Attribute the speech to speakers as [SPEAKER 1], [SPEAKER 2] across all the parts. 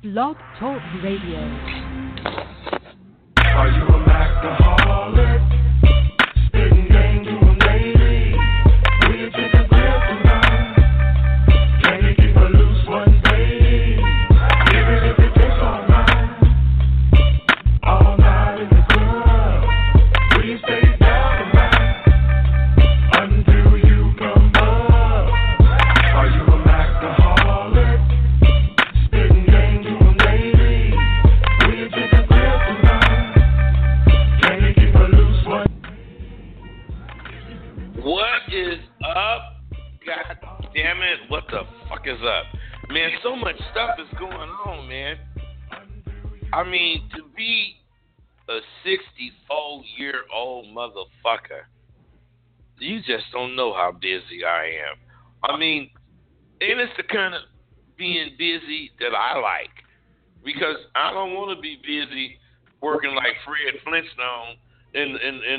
[SPEAKER 1] Blog Talk Radio.
[SPEAKER 2] Are you a Macaholic? Spitting game to a lady. Will you take a grip tonight? Can you keep her loose one day? Even if it takes all night. All night in the club. Will you stay down tonight? Until you come up. Are you a Macaholic? Spitting game to a lady. Will you take a grip tonight? Can you keep her loose one?
[SPEAKER 3] What is up? God damn it. What the fuck is up? Man, so much stuff is going on, man. I mean, to be a 64-year-old motherfucker, you just don't know how busy I am. I mean, and it's the kind of being busy that I like. Because I don't want to be busy working like Fred Flintstone in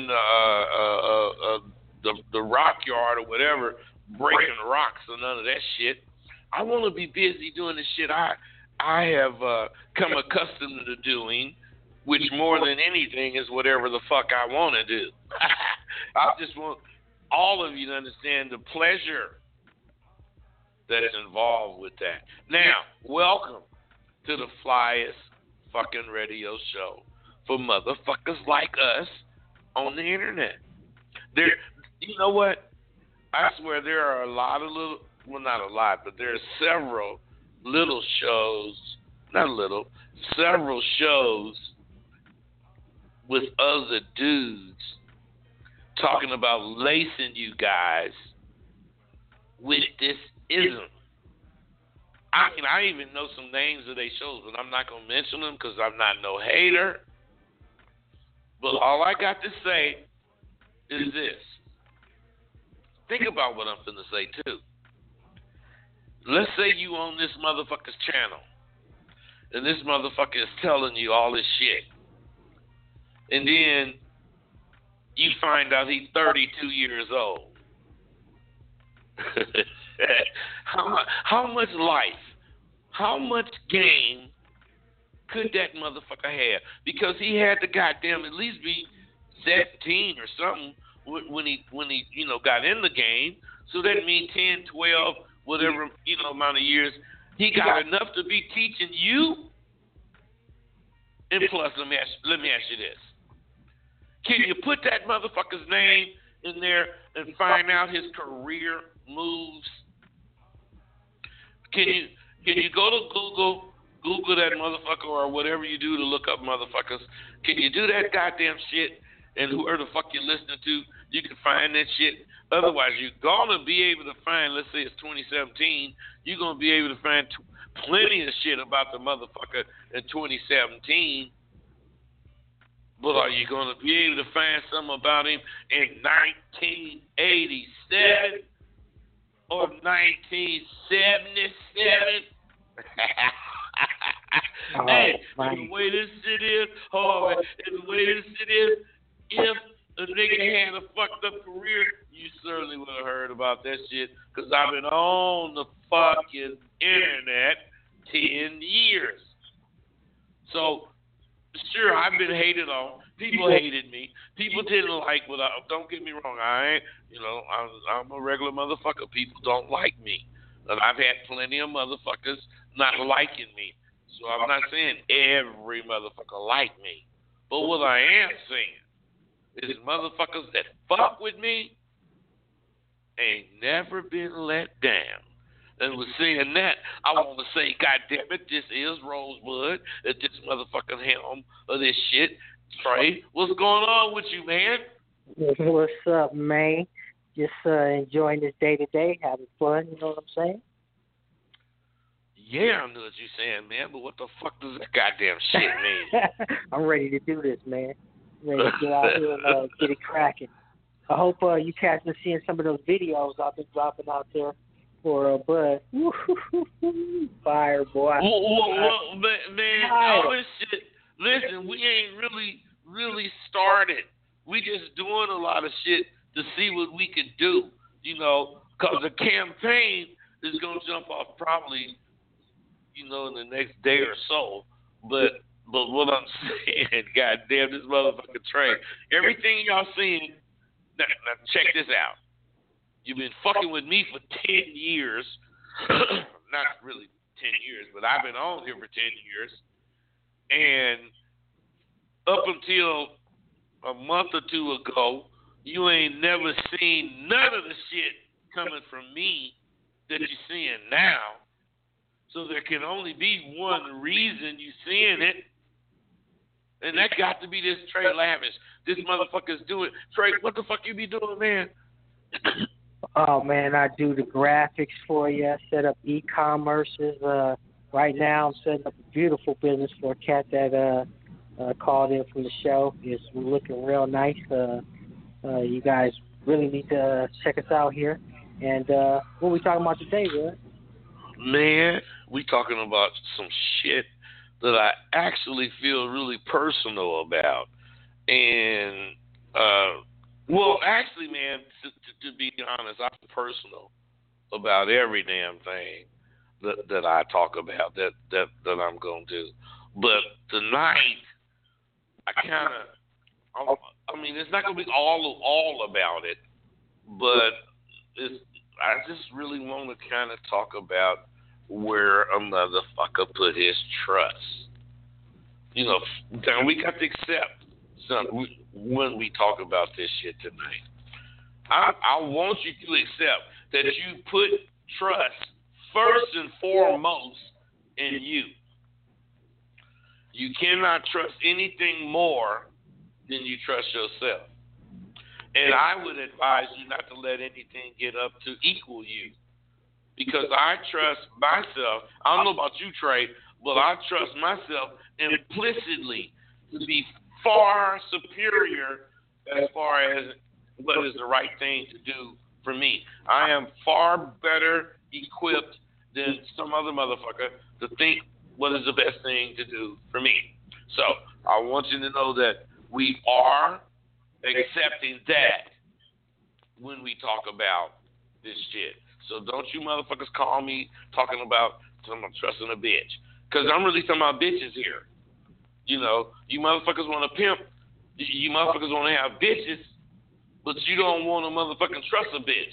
[SPEAKER 3] the rock yard or whatever, breaking rocks or none of that shit. I want to be busy doing the shit I have come accustomed to doing, which more than anything is whatever the fuck I want to do. I just want all of you to understand the pleasure that's involved with that. Now, welcome to the flyest fucking radio show for motherfuckers like us on the internet. There, you know what? I swear there are a lot of little, well, not a lot, but there are several little shows, not little, several shows with other dudes talking about lacing you guys with this ism. I mean, I even know some names of their shows, but I'm not going to mention them because I'm not no hater. But all I got to say is this. Think about what I'm finna say, too. Let's say you on this motherfucker's channel, and this motherfucker is telling you all this shit. And then you find out he's 32 years old. How much life, how much game could that motherfucker have? Because he had to goddamn at least be 17 or something when he got in the game. So that means 10, 12, whatever, amount of years. He got enough to be teaching you. And plus, let me ask you this. Can you put that motherfucker's name in there and find out his career moves? Can you go to Google that motherfucker or whatever you do to look up motherfuckers? Can you do that goddamn shit? And whoever the fuck you're listening to, you can find that shit. Otherwise, you're gonna be able to find. Let's say it's 2017. You're gonna be able to find plenty of shit about the motherfucker in 2017. But are you going to be able to find something about him in 1987 or 1977? Hey, the way this shit is, if a nigga had a fucked up career, you certainly would have heard about that shit, because I've been on the fucking internet 10 years. So, sure, I've been hated on. People hated me. People didn't like what I. Don't get me wrong. I'm a regular motherfucker. People don't like me, and I've had plenty of motherfuckers not liking me. So I'm not saying every motherfucker like me, but what I am saying is motherfuckers that fuck with me ain't never been let down. And with saying that, I want to say, God damn it, this is Rosebud, at this motherfucking helm of this shit. Trey, what's going on with you, man?
[SPEAKER 4] What's up, man? Just enjoying this day-to-day, having fun, you know what I'm saying?
[SPEAKER 3] Yeah, I know what you're saying, man, but what the fuck does that goddamn shit mean?
[SPEAKER 4] I'm ready to do this, man. Ready to get out here and get it cracking. I hope you cats been seeing some of those videos I've been dropping out there. For Bud. Fire, boy.
[SPEAKER 3] Well, man, all this shit. Listen, we ain't really started. We just doing a lot of shit to see what we can do, because the campaign is going to jump off probably, in the next day or so. But what I'm saying, goddamn, this motherfucking train. Everything y'all seen. Now check this out. You've been fucking with me for 10 years. Not really 10 years, but I've been on here for 10 years. And up until a month or two ago, you ain't never seen none of the shit coming from me that you're seeing now. So there can only be one reason you seeing it. And that got to be this Trey Lavish. This motherfucker's doing. Trey, what the fuck you be doing, man?
[SPEAKER 4] Oh, man, I do the graphics for you. I set up e-commerces. Right now I'm setting up a beautiful business for a cat that called in from the show. It's looking real nice. You guys really need to check us out here. And what we talking about today, Bud?
[SPEAKER 3] Man, we talking about some shit that I actually feel really personal about. And, well, actually, man, to be honest, I'm personal about every damn thing that I talk about that I'm going to do. But tonight, it's not going to be all about it, but I just really want to kind of talk about where a motherfucker put his trust. Now we got to accept something when we talk about this shit tonight. I want you to accept that you put trust first and foremost in you. You cannot trust anything more than you trust yourself. And I would advise you not to let anything get up to equal you. Because I trust myself. I don't know about you, Trey, but I trust myself implicitly to be far superior as far as what is the right thing to do for me. I am far better equipped than some other motherfucker to think what is the best thing to do for me. So I want you to know that we are accepting that when we talk about this shit. So don't you motherfuckers call me talking about trusting a bitch. Because I'm really talking about bitches here. You motherfuckers want to pimp. You motherfuckers want to have bitches, but you don't want to motherfucking trust a bitch.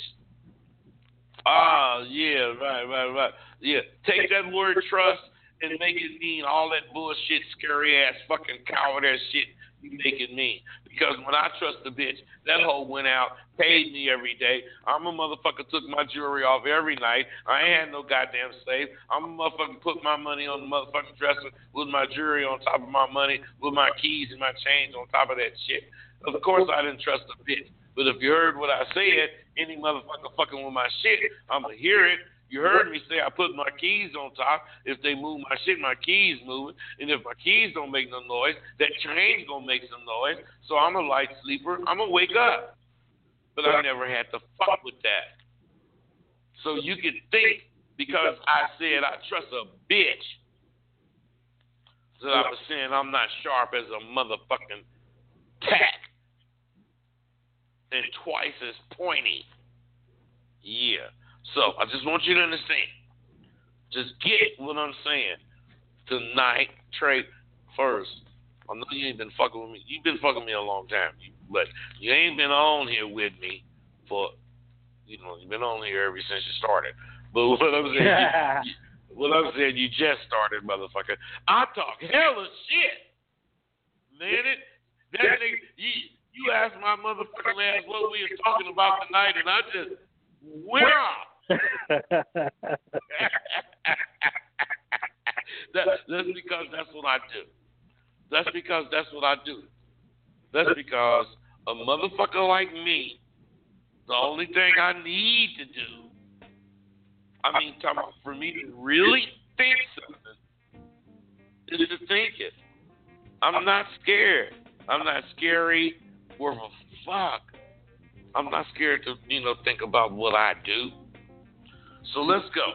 [SPEAKER 3] Yeah, right. Yeah, take that word trust and make it mean all that bullshit, scary ass, fucking coward ass shit you make it mean. Because when I trust a bitch, that hoe went out, paid me every day. I'm a motherfucker took my jewelry off every night. I ain't had no goddamn slave. I'm a motherfucker put my money on the motherfucking dresser with my jewelry on top of my money, with my keys and my change on top of that shit. Of course I didn't trust a bitch. But if you heard what I said, any motherfucker fucking with my shit, I'm going to hear it. You heard me say I put my keys on top. If they move my shit, my keys moving. And if my keys don't make no noise, that chain's going to make some noise. So I'm a light sleeper. I'm going to wake up. But I never had to fuck with that. So you can think because I said I trust a bitch that I was saying I'm not sharp as a motherfucking tack and twice as pointy. Yeah. So I just want you to understand. Just get what I'm saying. Tonight, Trey, first, I know you ain't been fucking with me. You've been fucking with me a long time. But you ain't been on here with me for, you've been on here ever since you started. But what I'm saying, you just started, motherfucker. I talk hella shit. Man, that nigga, you asked my motherfucking ass what we were talking about tonight, and I just went off. That's because that's what I do. That's because that's what I do. That's because a motherfucker like me, the only thing I need to do, for me to really think something, is to think it. I'm not scared. I'm not scary worth a fuck. I'm not scared to, think about what I do. So let's go.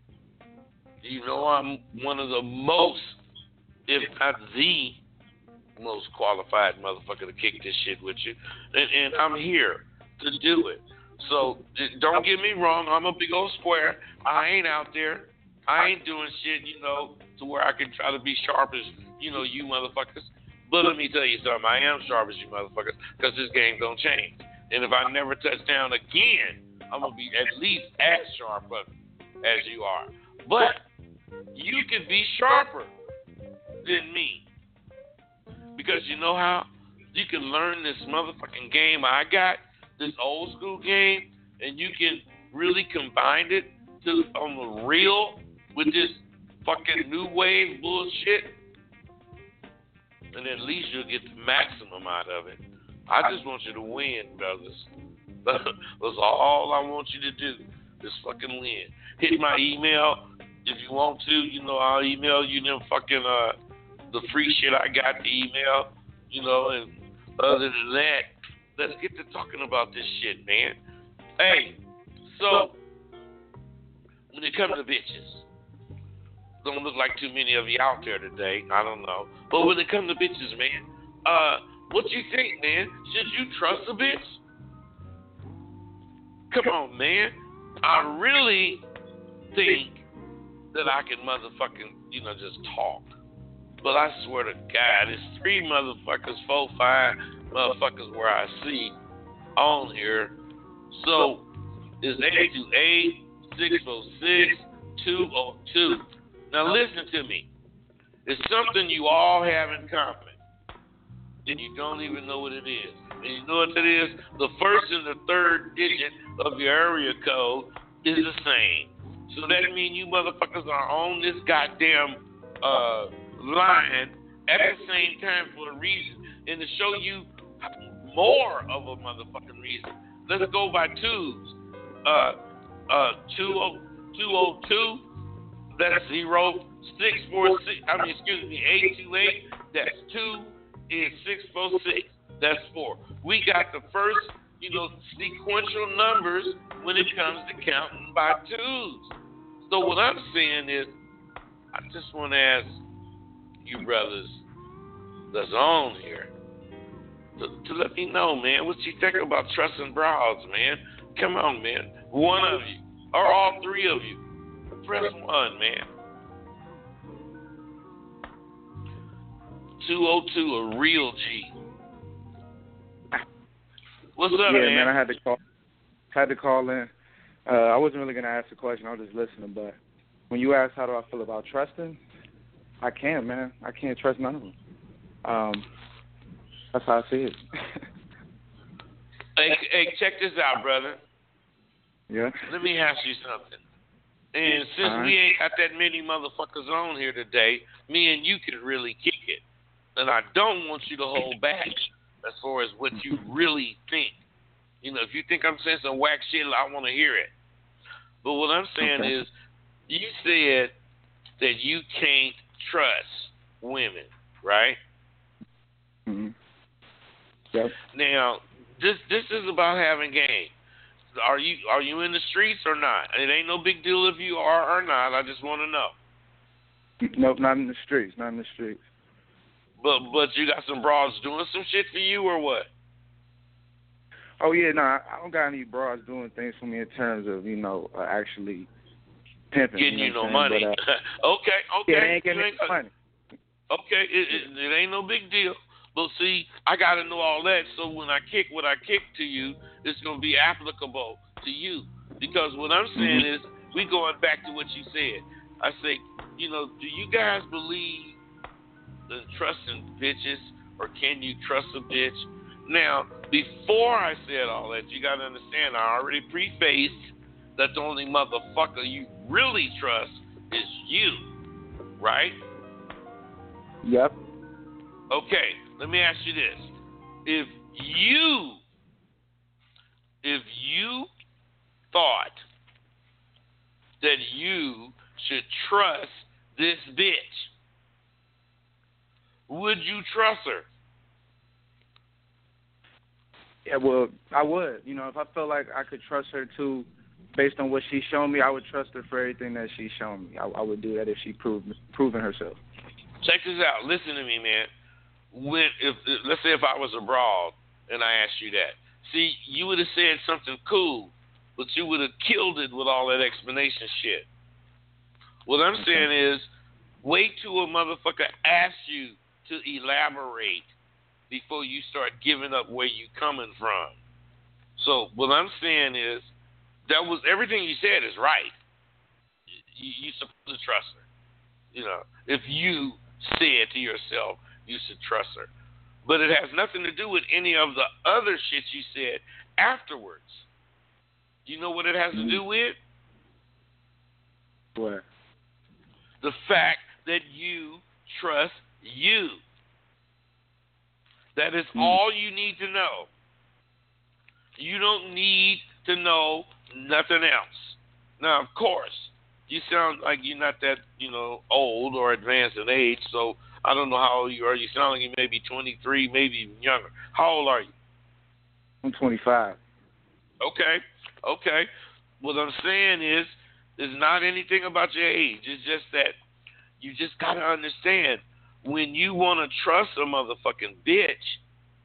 [SPEAKER 3] I'm one of the most, if not the most qualified motherfucker to kick this shit with you. And I'm here to do it. So don't get me wrong. I'm a big old square. I ain't out there I ain't doing shit, to where I can try to be sharp as, you motherfuckers. But let me tell you something. I am sharp as you motherfuckers because this game don't change. And if I never touch down again, I'm going to be at least as sharp as you are. But you can be sharper than me. Because you know how? You can learn this motherfucking game I got, this old school game, and you can really combine it on the real with this fucking new wave bullshit. And at least you'll get the maximum out of it. I just want you to win, brothers. That's all I want you to do. Just fucking win. Hit my email if you want to. I'll email you them fucking the free shit I got to email. And other than that, let's get to talking about this shit, man. Hey, so when it comes to bitches, don't look like too many of you out there today. I don't know. But when it comes to bitches, man, what you think, man? Should you trust a bitch? Come on, man. I really think that I can motherfucking, just talk. But I swear to God, it's 3 motherfuckers, 4, 5 motherfuckers where I see on here. So it's 828-646-202. Now listen to me. It's something you all have in common, and you don't even know what it is. And you know what it is? The first and the third digit of your area code is the same. So that means you motherfuckers are on this goddamn line at the same time for a reason. And to show you more of a motherfucking reason, let's go by twos. 202, that's 0646. 828, that's 2, and 646, that's 4. We got the first, sequential numbers when it comes to counting by twos. So what I'm saying is, I just want to ask you brothers that's on here to let me know, man, what you think about trusting broads, man. Come on, man. One of you, or all 3 of you. Press 1, man. 202, a real G. What's up, man?
[SPEAKER 1] Yeah, man, I had to call in. I wasn't really going to ask a question. I was just listening. But when you ask how do I feel about trusting, I can't, man. I can't trust none of them. That's how I see it.
[SPEAKER 3] Hey, check this out, brother.
[SPEAKER 1] Yeah?
[SPEAKER 3] Let me ask you something. And since we ain't got that many motherfuckers on here today, me and you can really kick it. And I don't want you to hold back as far as what you really think. If you think I'm saying some whack shit, I want to hear it. But what I'm saying is, you said that you can't trust women, right?
[SPEAKER 1] Mm-hmm. Yep.
[SPEAKER 3] Now, this is about having game. Are you in the streets or not? It ain't no big deal if you are or not. I just want to know.
[SPEAKER 1] Nope, not in the streets. Not in the streets.
[SPEAKER 3] But you got some broads doing some shit for you or what?
[SPEAKER 1] Oh yeah, no, I don't got any broads doing things for me in terms of actually pimping.
[SPEAKER 3] Getting you no money. But, okay.
[SPEAKER 1] Yeah, they ain't getting money.
[SPEAKER 3] Okay, it ain't no big deal. But see, I got to know all that, so when I kick what I kick to you, it's going to be applicable to you. Because what I'm saying is, we going back to what you said. I say, do you guys believe in trusting bitches, or can you trust a bitch? Now, before I said all that, you got to understand, I already prefaced that the only motherfucker you really trust is you, right?
[SPEAKER 1] Yep.
[SPEAKER 3] Okay, let me ask you this. If you thought that you should trust this bitch, would you trust her?
[SPEAKER 1] Yeah, well, I would. If I felt like I could trust her too, based on what she's shown me, I would trust her for everything that she's shown me. I would do that if she proven herself.
[SPEAKER 3] Check this out. Listen to me, man. Let's say if I was abroad and I asked you that. See, you would have said something cool, but you would have killed it with all that explanation shit. What I'm saying is, wait till a motherfucker asks you to elaborate before you start giving up where you coming from. So what I'm saying is, that was everything you said is right. You supposed to trust her. You know, if you said to yourself, you should trust her. But it has nothing to do with any of the other shit you said afterwards. You know what it has to do with?
[SPEAKER 1] What?
[SPEAKER 3] The fact that you trust you. That is all you need to know. You don't need to know nothing else. Now, of course, you sound like you're not that, old or advanced in age, so I don't know how old you are. You sound like you may be 23, maybe even younger. How old are you?
[SPEAKER 1] I'm 25.
[SPEAKER 3] Okay. What I'm saying is, it's not anything about your age. It's just that you just got to understand, when you want to trust a motherfucking bitch,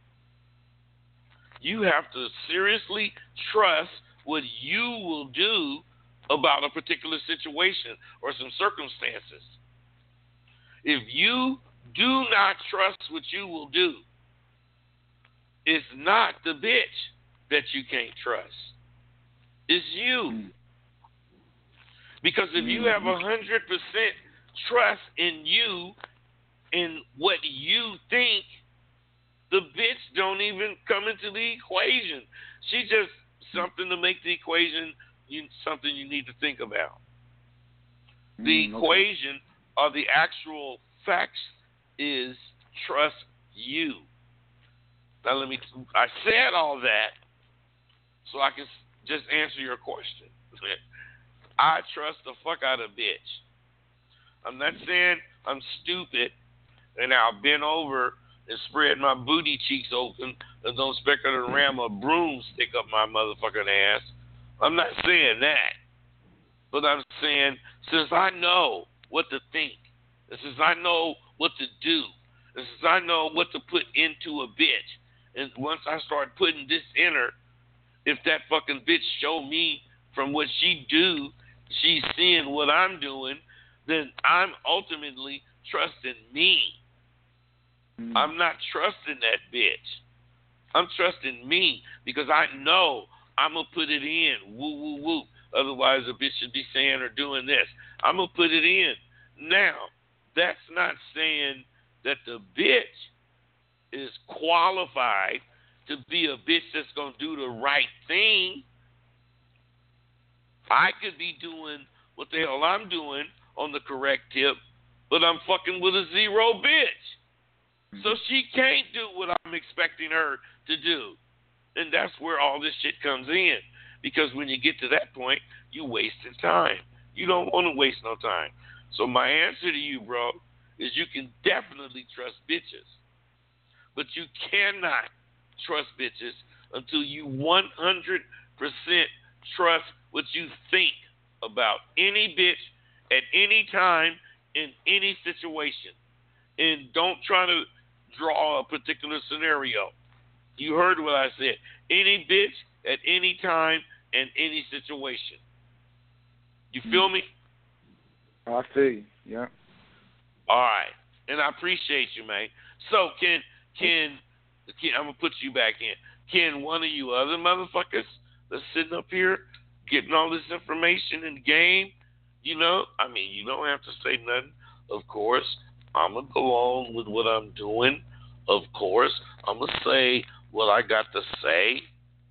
[SPEAKER 3] you have to seriously trust what you will do about a particular situation or some circumstances. If you do not trust what you will do, it's not the bitch that you can't trust. It's you. Because if you have 100% trust in you, in what you think, the bitch don't even come into the equation. She just something to make the equation something you need to think about. The equation or the actual facts is trust you. Now I said all that so I can just answer your question. I trust the fuck out of bitch. I'm not saying I'm stupid and I'll bend over and spread my booty cheeks open and don't expect her to ram a broomstick up my motherfucking ass. I'm not saying that. But I'm saying, since I know what to think, and since I know what to do, and since I know what to put into a bitch, and once I start putting this in her, if that fucking bitch show me from what she do, she's seeing what I'm doing, then I'm ultimately trusting me. I'm not trusting that bitch. I'm trusting me because I know I'm going to put it in. Woo, woo, woo. Otherwise, a bitch should be saying or doing this. I'm going to put it in. Now, that's not saying that the bitch is qualified to be a bitch that's going to do the right thing. I could be doing what the hell I'm doing on the correct tip, but I'm fucking with a zero bitch. So she can't do what I'm expecting her to do. And that's where all this shit comes in. Because when you get to that point, you wasting time. You don't want to waste no time. So my answer to you, bro, is you can definitely trust bitches. But you cannot trust bitches until you 100% trust what you think about any bitch at any time in any situation. And don't try to draw a particular scenario. You heard what I said. Any bitch at any time in any situation. You feel me?
[SPEAKER 1] I feel you. Yeah.
[SPEAKER 3] All right. And I appreciate you, man. So can I'm gonna put you back in. Can one of you other motherfuckers that's sitting up here getting all this information in the game, you don't have to say nothing. Of course, I'm going to go on with what I'm doing. Of course, I'm going to say what I got to say.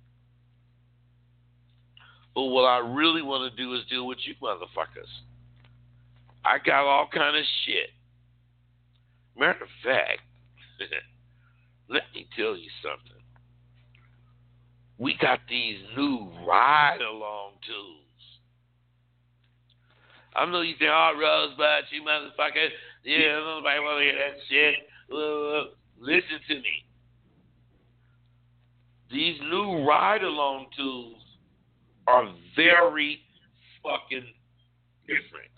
[SPEAKER 3] But what I really want to do is deal with you motherfuckers. I got all kind of shit. Matter of fact, let me tell you something. We got these new ride-along tools. I know you think, Rosebud, you motherfucker. Yeah, nobody want to hear that shit. Listen to me. These new ride-along tools are very fucking different.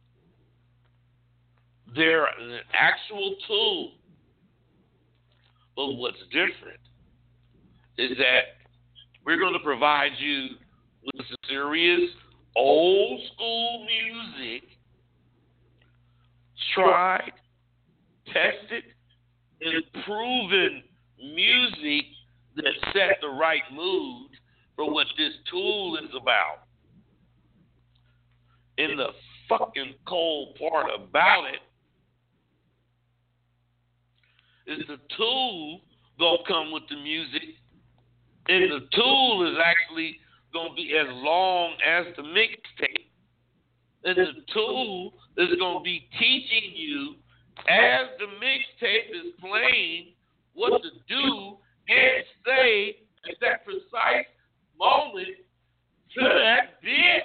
[SPEAKER 3] They're an actual tool. But what's different is that we're going to provide you with some serious old school music tried, tested, and proven music that set the right mood for what this tool is about. And the fucking cold part about it is the tool gonna come with the music, and the tool is actually gonna be as long as the mixtape. And the tool is gonna be teaching you as the mixtape is playing what to do and say at that precise moment to that bitch.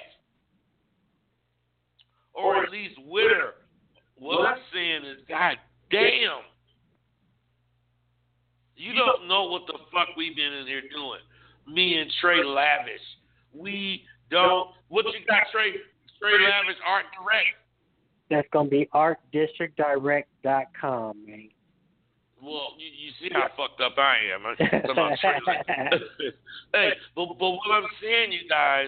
[SPEAKER 3] Or at least with her. What I'm saying is, God damn, you don't know what the fuck we've been in here doing. Me and Trey Lavish. We don't. What you got, Trey? Trey Lavish Art Direct.
[SPEAKER 4] That's going to be artdistrictdirect.com, man.
[SPEAKER 3] Well, you see how fucked up I am. Hey, but what I'm saying, you guys,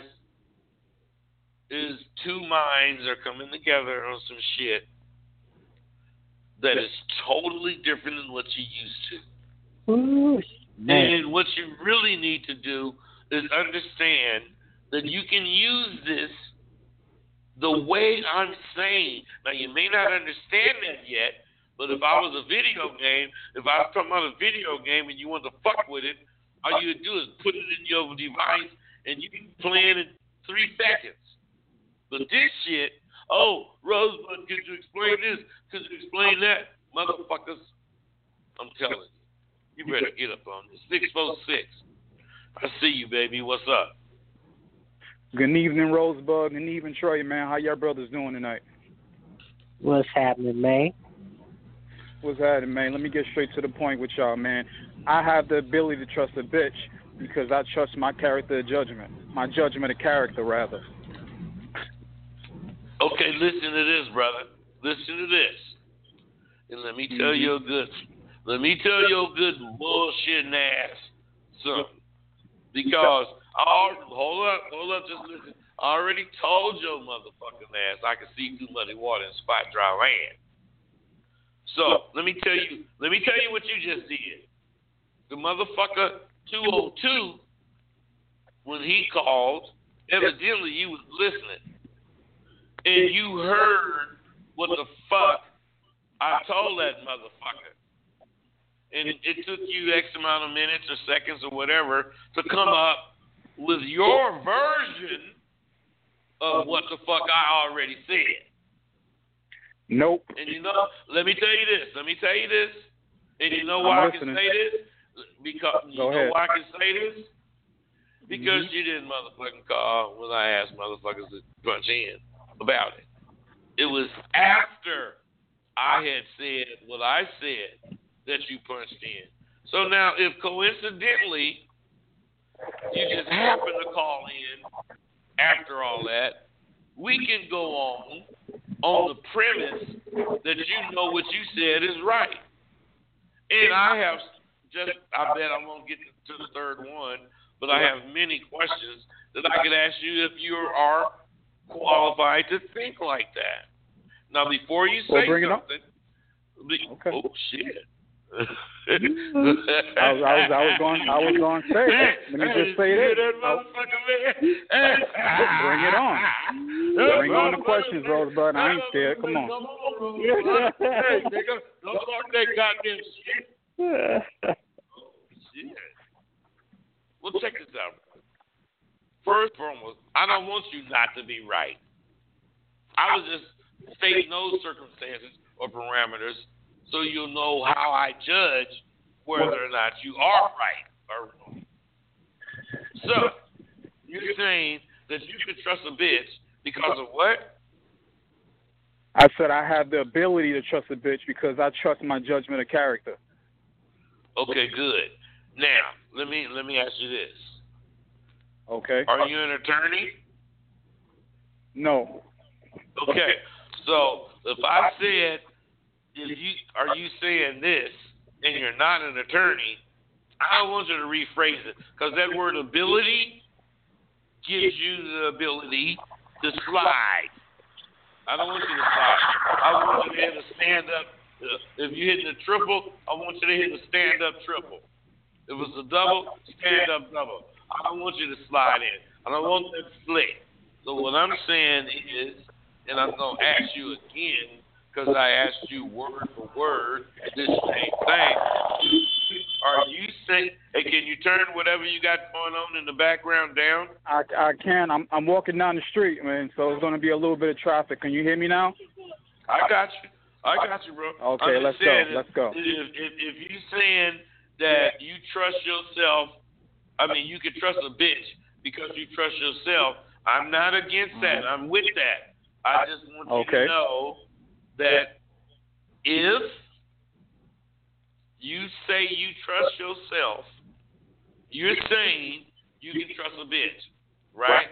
[SPEAKER 3] is two minds are coming together on some shit that is totally different than what you used to.
[SPEAKER 4] Ooh,
[SPEAKER 3] and what you really need to do is understand that you can use this the way I'm saying. Now, you may not understand that yet, but if I was a video game, if I was talking about a video game and you want to fuck with it, all you would do is put it in your device and you can play it in 3 seconds. But this shit, oh, Rosebud, could you explain this? Could you explain that? Motherfuckers, I'm telling you, you better get up on this. 646. I see you, baby. What's up?
[SPEAKER 5] Good evening, Rosebud. Good evening, Trey, man. How y'all brothers doing tonight?
[SPEAKER 4] what's happening, man?
[SPEAKER 5] What's happening, man? Let me get straight to the point with y'all, man. I have the ability to trust a bitch because I trust my character of judgment. My judgment of character, rather.
[SPEAKER 3] Okay, listen to this, brother. Listen to this. And let me tell you a good bullshitting ass something. Because hold up, just listen. I already told your motherfucking ass I can see through muddy water and spot dry land. So let me tell you what you just did. The motherfucker 202, when he called, evidently you was listening. And you heard what the fuck I told that motherfucker. And it took you X amount of minutes or seconds or whatever to come up with your version of what the fuck I already said.
[SPEAKER 5] Nope.
[SPEAKER 3] And you know, let me tell you this. And you know why I can say this? Because you know why I can say this? Because you didn't motherfucking call when I asked motherfuckers to punch in about it. It was after I had said what I said that you punched in. So now, if coincidentally you just happen to call in after all that, we can go on the premise that you know what you said is right. And I bet I won't get to the third one, but I have many questions that I could ask you if you are qualified to think like that. Now, before you say something,
[SPEAKER 5] okay.
[SPEAKER 3] Oh shit!
[SPEAKER 5] I was going to say it. Let me just say this. Bring it on. Bring on the questions, Rosebud. I ain't scared. Come on.
[SPEAKER 3] Hey, nigga, don't talk that goddamn shit. Oh, shit. Well, check this out. First and foremost, I don't want you not to be right. I was just stating those circumstances or parameters so you'll know how I judge whether or not you are right or wrong. So, you're saying that you can trust a bitch because of what?
[SPEAKER 5] I said I have the ability to trust a bitch because I trust my judgment of character.
[SPEAKER 3] Okay, good. Now, let me ask you this.
[SPEAKER 5] Okay.
[SPEAKER 3] Are you an attorney?
[SPEAKER 5] No.
[SPEAKER 3] Okay. So if I said, are you saying this, and you're not an attorney, I want you to rephrase it because that word ability gives you the ability to slide. I don't want you to slide. I want you to hit a stand up. If you're hitting a triple, I want you to hit a stand up triple. If it's a double, stand up double. I don't want you to slide in. I don't want that flick. So what I'm saying is, and I'm going to ask you again, because I asked you word for word this same thing. Are you saying, hey, can you turn whatever you got going on in the background down?
[SPEAKER 5] I can. I'm walking down the street, man, so it's going to be a little bit of traffic. Can you hear me now?
[SPEAKER 3] I got you, bro.
[SPEAKER 5] Okay, let's go.
[SPEAKER 3] If you saying that you trust yourself, I mean, you can trust a bitch because you trust yourself. I'm not against that. I'm with that. I just want you to know that if you say you trust yourself, you're saying you can trust a bitch, right?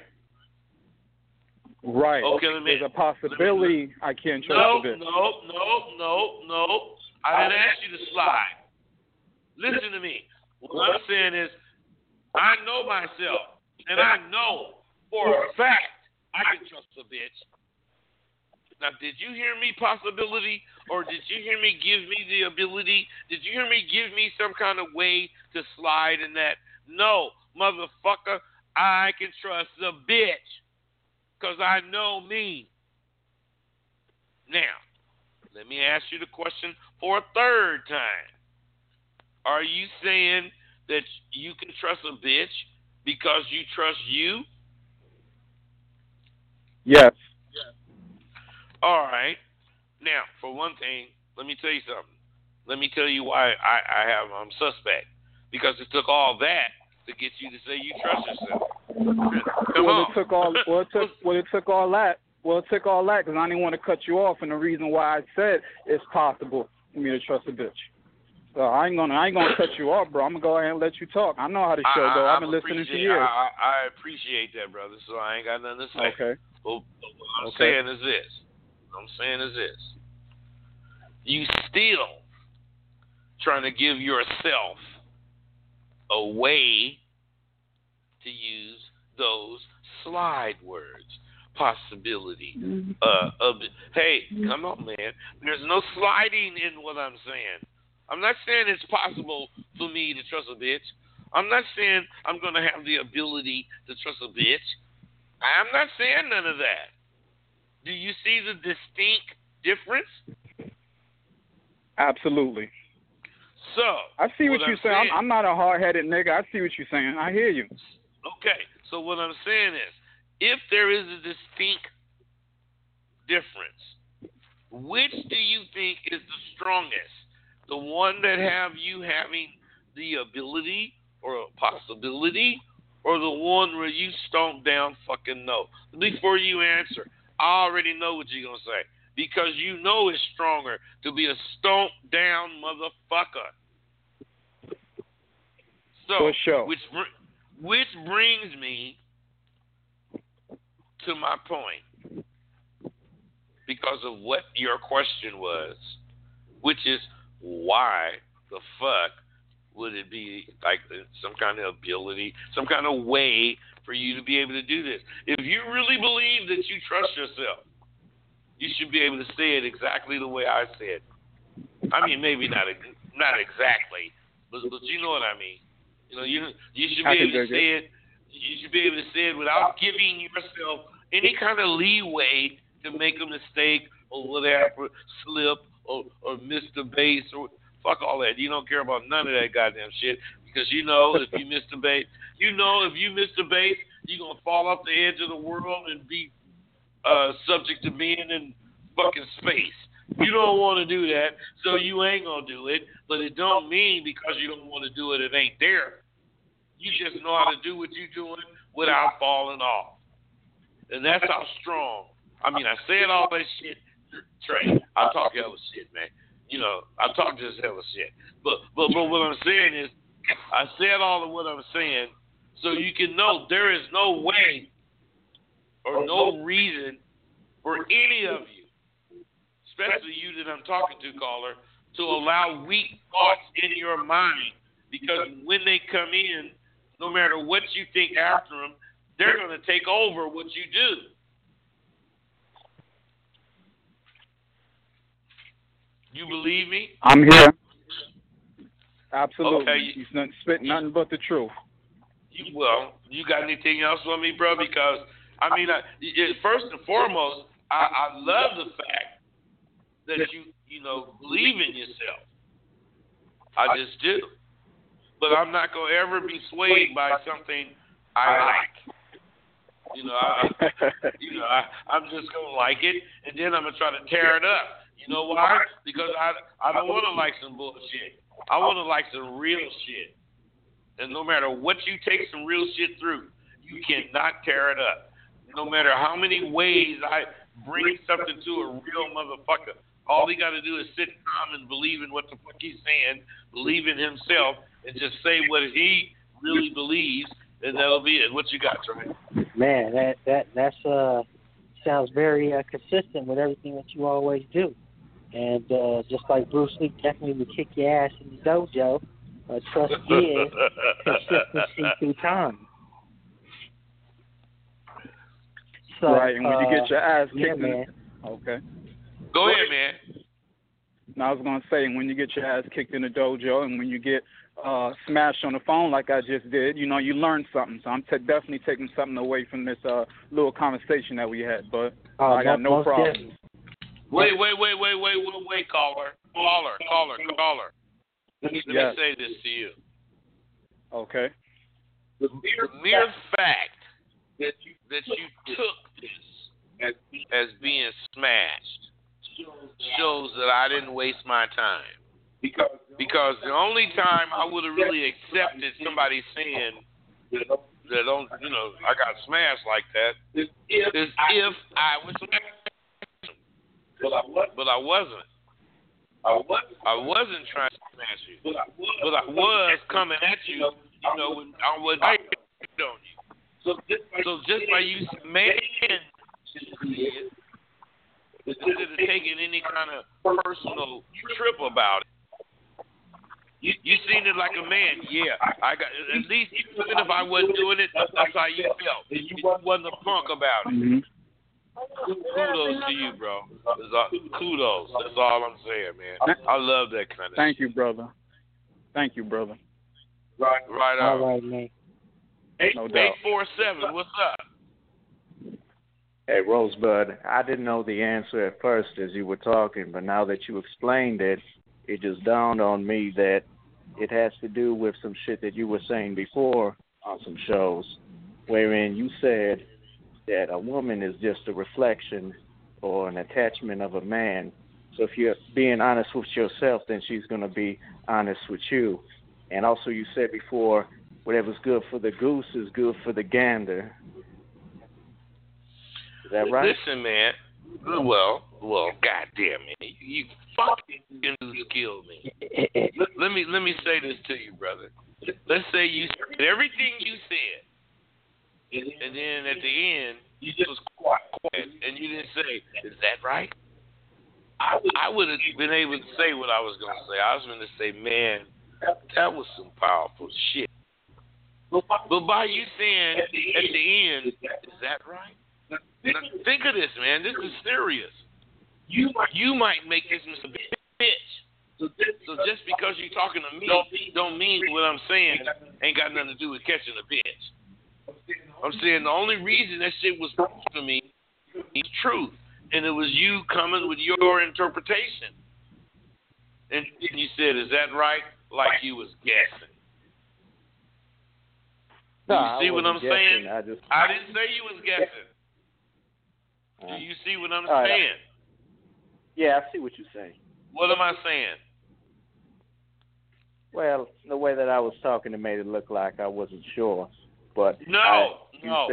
[SPEAKER 5] Right.
[SPEAKER 3] Okay,
[SPEAKER 5] there's a possibility I can't trust a bitch.
[SPEAKER 3] No. I didn't ask you to slide. Listen to me. What I'm saying is, I know myself, and I know for a fact I can trust a bitch. Now, did you hear me possibility, or did you hear me give me the ability? Did you hear me give me some kind of way to slide in that? No, motherfucker, I can trust the bitch because I know me. Now, let me ask you the question for a third time. Are you saying that you can trust a bitch because you trust you?
[SPEAKER 5] Yes.
[SPEAKER 3] All right. Now, for one thing, let me tell you something. Let me tell you why I'm suspect. Because it took all that to get you to say you trust yourself. Come on.
[SPEAKER 5] It took all that because I didn't want to cut you off, and the reason why I said it's possible for me to trust a bitch. So I ain't gonna cut you off, bro. I'm gonna go ahead and let you talk. I know how the show goes. I've been listening to years.
[SPEAKER 3] I appreciate that, brother. So I ain't got nothing to say.
[SPEAKER 5] Okay.
[SPEAKER 3] Well, what I'm saying is this. You still trying to give yourself a way to use those slide words. Possibility. Hey, come on, man. There's no sliding in what I'm saying. I'm not saying it's possible for me to trust a bitch. I'm not saying I'm going to have the ability to trust a bitch. I'm not saying none of that. Do you see the distinct difference?
[SPEAKER 5] Absolutely.
[SPEAKER 3] So
[SPEAKER 5] I see what you're saying. I'm not a hard-headed nigga. I see what you're saying. I hear you.
[SPEAKER 3] Okay. So what I'm saying is, if there is a distinct difference, which do you think is the strongest? The one that have you having the ability or possibility, or the one where you stomp down fucking no? Before you answer, I already know what you're going to say. Because you know it's stronger to be a stomp down motherfucker. So,
[SPEAKER 5] for sure.
[SPEAKER 3] Which brings me to my point. Because of what your question was, which is why the fuck would it be like some kind of ability, some kind of way for you to be able to do this? If you really believe that you trust yourself, you should be able to say it exactly the way I said. I mean, maybe not exactly, but you know what I mean. You know, you should be able to say it. You should be able to say it without giving yourself any kind of leeway to make a mistake or whatever, slip or miss the base or fuck all that. You don't care about none of that goddamn shit because you know if you miss the base, you're gonna fall off the edge of the world and be subject to being in fucking space. You don't want to do that, so you ain't gonna do it. But it don't mean because you don't want to do it, it ain't there. You just know how to do what you're doing without falling off, and that's how strong. I mean, I said all that shit, Trey. I talk hella shit, man. You know, I talk just hella shit. But what I'm saying is, I said all of what I'm saying, so you can know there is no way or no reason for any of you, especially you that I'm talking to, caller, to allow weak thoughts in your mind. Because when they come in, no matter what you think after them, they're going to take over what you do. You believe me?
[SPEAKER 5] I'm here. Absolutely.
[SPEAKER 3] Okay.
[SPEAKER 5] He's not spitting nothing but the truth.
[SPEAKER 3] You got anything else for me, bro? Because I mean, first and foremost, I love the fact that you believe in yourself. I just do. But I'm not gonna ever be swayed by something I like. I'm just gonna like it, and then I'm gonna try to tear it up. You know why? Because I don't want to like some bullshit. I want to like some real shit. And no matter what you take some real shit through, you cannot tear it up. No matter how many ways I bring something to a real motherfucker, all he got to do is sit calm and believe in what the fuck he's saying, believe in himself, and just say what he really believes, and that'll be it. What you got, Trey?
[SPEAKER 4] Man, that's sounds very consistent with everything that you always do. And just like Bruce Lee definitely would kick your ass in the dojo, trust is consistency through time. So,
[SPEAKER 5] right, and when you get your ass kicked
[SPEAKER 4] man.
[SPEAKER 5] Okay.
[SPEAKER 3] Go ahead, man.
[SPEAKER 5] Now, I was going to say, when you get your ass kicked in the dojo and when you get smashed on the phone like I just did, you learn something. So I'm definitely taking something away from this little conversation that we had. But I got no problem.
[SPEAKER 3] Wait, caller. Let me say this to you.
[SPEAKER 5] Okay.
[SPEAKER 3] The mere fact that you took this as being smashed shows that I didn't waste my time. Because the only time I would have really accepted somebody saying that I got smashed like that is if I was smashed. But I wasn't. I wasn't trying to smash you. But I was coming at you, when I was on you. So just by you smashing it, instead of taking any kind of personal trip about it, you seen it like a man. Yeah, I got at least even if I wasn't doing it, that's how you felt. You wasn't a punk about it.
[SPEAKER 5] Mm-hmm.
[SPEAKER 3] Kudos to you, bro. Kudos. That's all I'm saying, man. I love that kind of
[SPEAKER 5] Thank you, brother. Thank you, brother.
[SPEAKER 3] Right on.
[SPEAKER 4] All right, man.
[SPEAKER 5] No doubt.
[SPEAKER 3] 847, what's up?
[SPEAKER 6] Hey, Rosebud, I didn't know the answer at first as you were talking, but now that you explained it, it just dawned on me that it has to do with some shit that you were saying before on some shows, wherein you said that a woman is just a reflection or an attachment of a man. So if you're being honest with yourself, then she's going to be honest with you. And also you said before, whatever's good for the goose is good for the gander. Is that right?
[SPEAKER 3] Listen, man. Well, goddamn it. You fucking killed me. Let me say this to you, brother. Let's say you said everything you said. And then at the end, you just was quiet, and you didn't say, "Is that right?" I would have been able to say what I was going to say. I was going to say, "Man, that was some powerful shit." But by you saying at the end, "Is that right?" Now, think of this, man. This is serious. You might make this a bitch. So just because you're talking to me, don't mean what I'm saying ain't got nothing to do with catching a bitch. I'm saying the only reason that shit was to me is truth, and it was you coming with your interpretation. And you said, "Is that right?" Like you was guessing.
[SPEAKER 6] No,
[SPEAKER 3] you see what I'm saying?
[SPEAKER 6] I
[SPEAKER 3] didn't say you was guessing. Do you see what I'm saying?
[SPEAKER 6] Yeah, I see what you're saying.
[SPEAKER 3] What am I saying?
[SPEAKER 6] Well, the way that I was talking, it made it look like I wasn't sure. But
[SPEAKER 3] that's not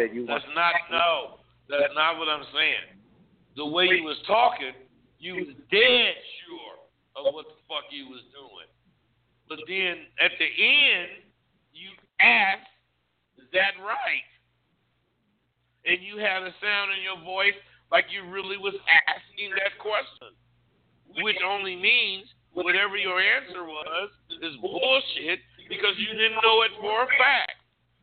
[SPEAKER 3] what I'm saying. The way you was talking, you was dead sure of what the fuck you was doing. But then at the end, you asked, "Is that right?" And you had a sound in your voice like you really was asking that question, which only means whatever your answer was is bullshit because you didn't know it for a fact.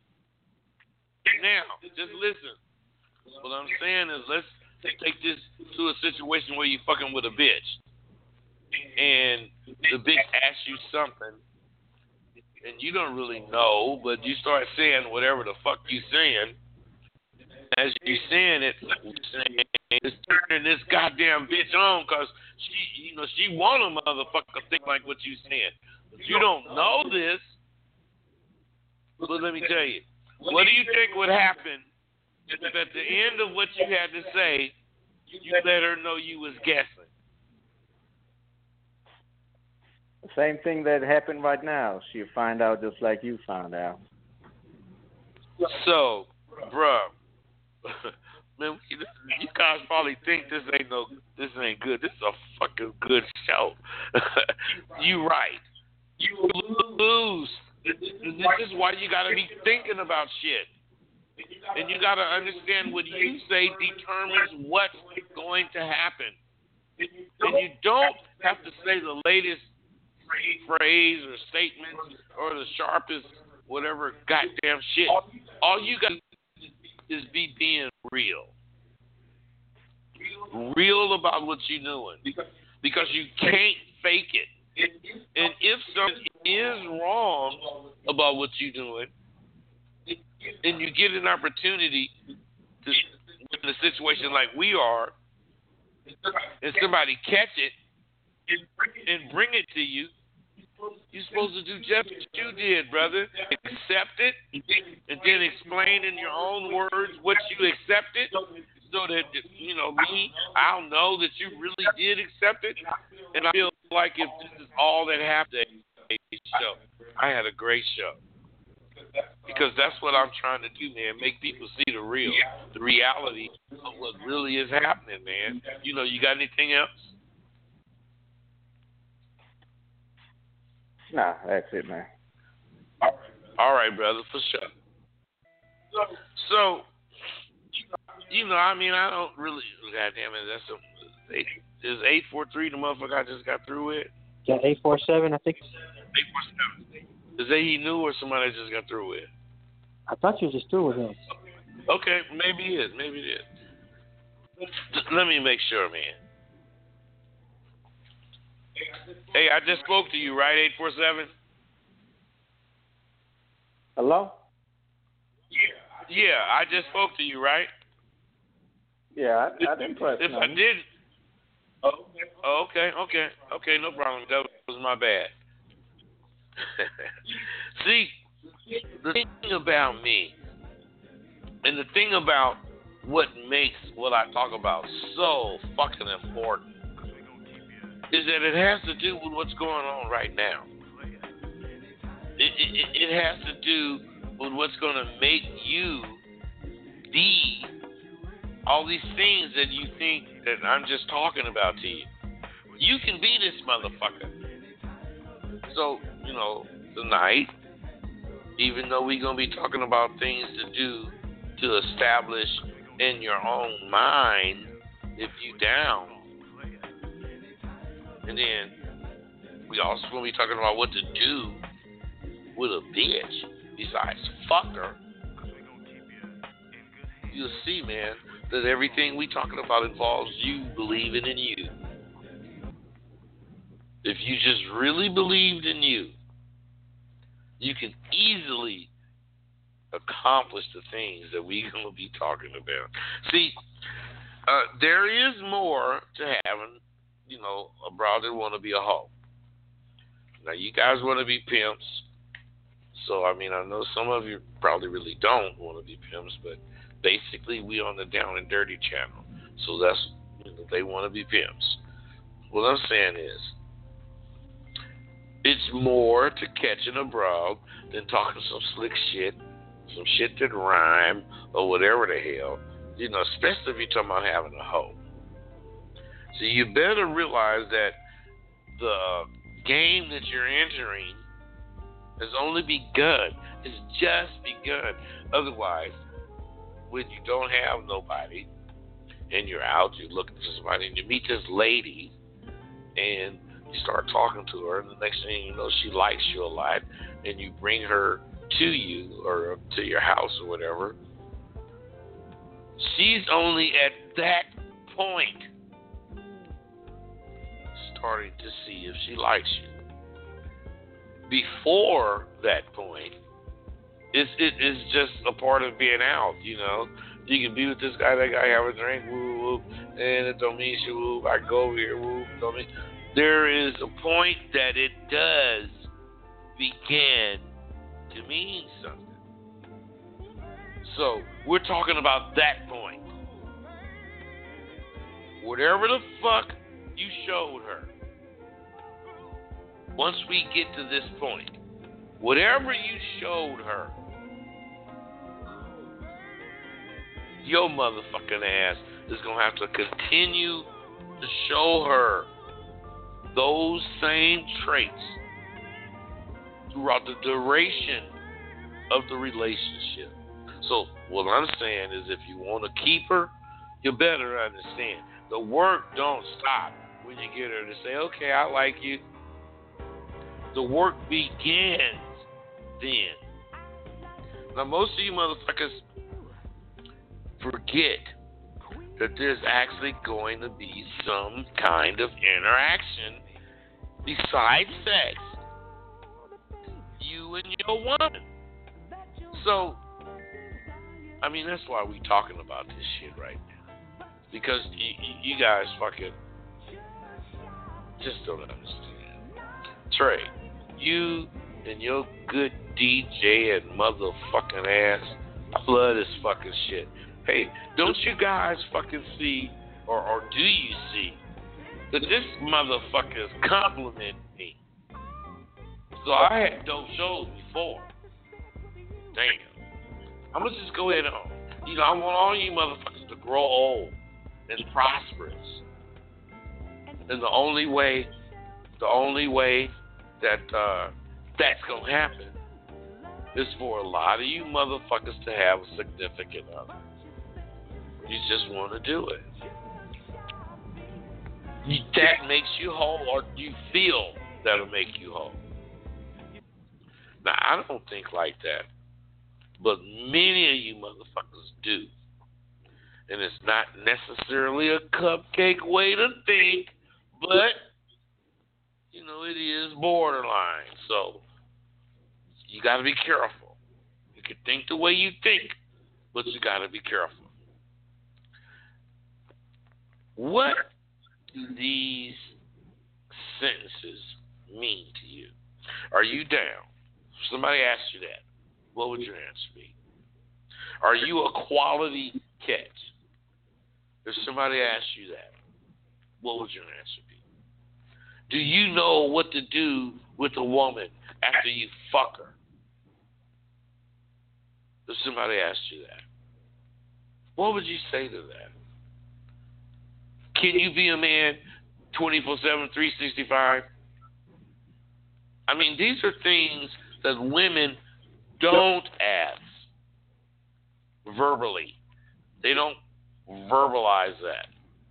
[SPEAKER 3] Now, just listen. What I'm saying is, let's take this to a situation where you fucking with a bitch. and the bitch asks you something, and you don't really know, but you start saying whatever the fuck you saying. As you saying it, it's turning this goddamn bitch on because she want a motherfucker think like what you saying. But you don't know this. But let me tell you, what do you think would happen if at the end of what you had to say, you let her know you was guessing?
[SPEAKER 6] The same thing that happened right now. She'll find out just like you found out.
[SPEAKER 3] So, bruh, man, you guys probably think this ain't good. This is a fucking good show. You right. You lose. This is why you gotta be thinking about shit. And you gotta understand what you say determines what's going to happen. And you don't have to say the latest phrase or statement or the sharpest whatever goddamn shit. All you got is be being real. Real about what you're doing. Because you can't fake it. And if something is wrong about what you're doing, and you get an opportunity to, in a situation like we are, and somebody catch it and bring it to you, you're supposed to do just what you did, brother. Accept it, and then explain in your own words what you accepted, so that, I'll know that you really did accept it. And I feel like if this is all that happened at the show, I had a great show. Because that's what I'm trying to do, man. Make people see the reality of what really is happening, man. You got anything else?
[SPEAKER 6] Nah, that's it, man.
[SPEAKER 3] All right, brother, for sure. So, I don't really, goddamn it, is 843 the motherfucker I just got through with?
[SPEAKER 4] Yeah, 847, I think.
[SPEAKER 3] 847. Is that he knew or somebody I just got through with?
[SPEAKER 4] I thought you were just through with him.
[SPEAKER 3] Okay, maybe it is. Let me make sure, man. Hey, I just spoke to you, right, 847?
[SPEAKER 6] Hello?
[SPEAKER 3] Yeah, I just spoke to you, right?
[SPEAKER 6] Yeah, I didn't press
[SPEAKER 3] If
[SPEAKER 6] nothing.
[SPEAKER 3] I did... Oh, okay, no problem. That was my bad. See, the thing about me, and the thing about what makes what I talk about so fucking important, is that it has to do with what's going on right now. It has to do with what's going to make you be all these things that you think that I'm just talking about to you. You can be this motherfucker. So, tonight, even though we're going to be talking about things to do to establish in your own mind if you down, and then we also going to be talking about what to do with a bitch besides fuck her. You'll see, man, that everything we talking about involves you believing in you. If you just really believed in you, you can easily accomplish the things that we're going to be talking about. See, there is more to having, a broad that want to be a hoe. Now, you guys want to be pimps. So, I know some of you probably really don't want to be pimps, but basically we on the Down and Dirty channel. So that's, they want to be pimps. What I'm saying is, it's more to catching a broad than talking some slick shit, some shit that rhyme, or whatever the hell, especially if you're talking about having a hoe. So you better realize that the game that you're entering has only begun. It's just begun. Otherwise, when you don't have nobody and you're out, you're looking for somebody, and you meet this lady and you start talking to her, and the next thing you know, she likes you a lot, and you bring her to you or to your house or whatever. She's only at that point starting to see if she likes you. Before that point, it's just a part of being out, you know. You can be with this guy, that guy, have a drink, woo, woo, and it don't mean shit, woo, I go over here, woo, don't mean. There is a point that it does begin to mean something. So, we're talking about that point. Whatever the fuck you showed her, once we get to this point, whatever you showed her, your motherfucking ass is going to have to continue to show her those same traits throughout the duration of the relationship. So what I'm saying is, if you want to keep her, you better understand the work don't stop when you get her to say, okay, I like you. The work begins then. Now, most of you motherfuckers forget that there's actually going to be some kind of interaction besides sex. You and your woman. So, I mean, that's why we talking about this shit right now. Because you guys fucking just don't understand. Trey, you and your good DJ and motherfucking ass, I love this fucking shit. Hey, don't you guys fucking see, or do you see, that this motherfucker is complimenting me? So I had dope shows before. Damn. I'm going to just go ahead on. You know, I want all you motherfuckers to grow old and prosperous. And the only way that that's going to happen is for a lot of you motherfuckers to have a significant other. You just want to do it. That makes you whole, or you feel that'll make you whole. Now, I don't think like that, but many of you motherfuckers do. And it's not necessarily a cupcake way to think, but, you know, it is borderline. So, you got to be careful. You can think the way you think, but you got to be careful. What do these sentences mean to you? Are you down? If somebody asked you that, what would your answer be? Are you a quality catch? If somebody asked you that, what would your answer be? Do you know what to do with a woman after you fuck her? If somebody asked you that, what would you say to that? Can you be a man 24/7, 365? I mean, these are things that women don't ask verbally. They don't verbalize that.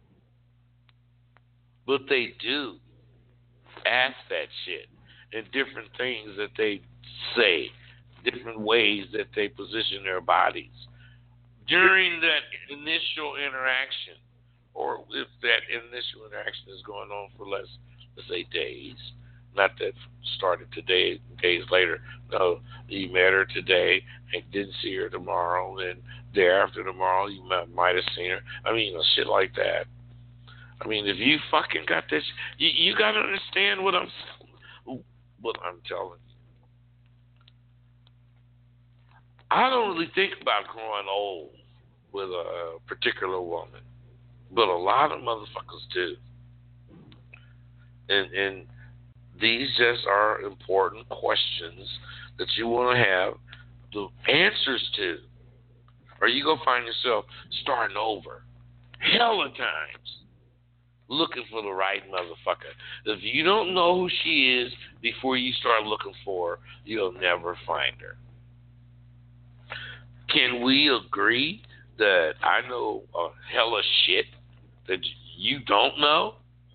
[SPEAKER 3] But they do ask that shit in different things that they say, different ways that they position their bodies. During that initial interaction, or if that initial interaction is going on for let's say days, not that started today, days later. No, you met her today and didn't see her tomorrow, and day after tomorrow you might have seen her. I mean, shit like that. I mean, if you fucking got this, you got to understand what I'm telling you. I don't really think about growing old with a particular woman, but a lot of motherfuckers do. And these just are important questions that you want to have the answers to. Or you going to find yourself starting over hella times looking for the right motherfucker. If you don't know who she is before you start looking for her, you'll never find her. Can we agree that I know a hella shit that you don't know?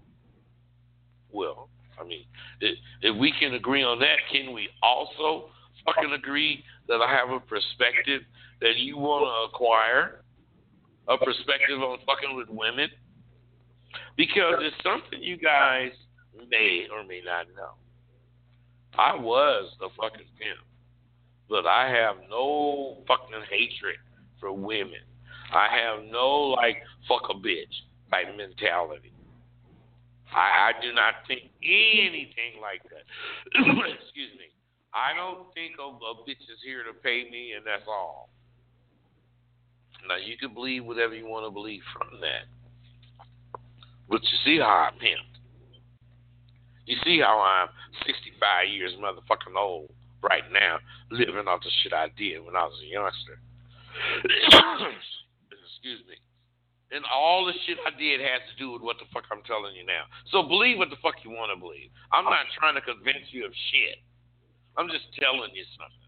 [SPEAKER 3] Well, I mean, if we can agree on that, can we also fucking agree that I have a perspective that you want to acquire? A perspective on fucking with women? Because it's something you guys may or may not know. I was a fucking pimp, but I have no fucking hatred for women. I have no, like, fuck a bitch type mentality. I do not think anything like that. Excuse me. I don't think a bitch is here to pay me and that's all. Now, you can believe whatever you want to believe from that. But you see how I pimped. You see how I'm 65 years motherfucking old right now, living off the shit I did when I was a youngster. Excuse me. And all the shit I did has to do with what the fuck I'm telling you now. So believe what the fuck you want to believe. I'm not trying to convince you of shit. I'm just telling you something.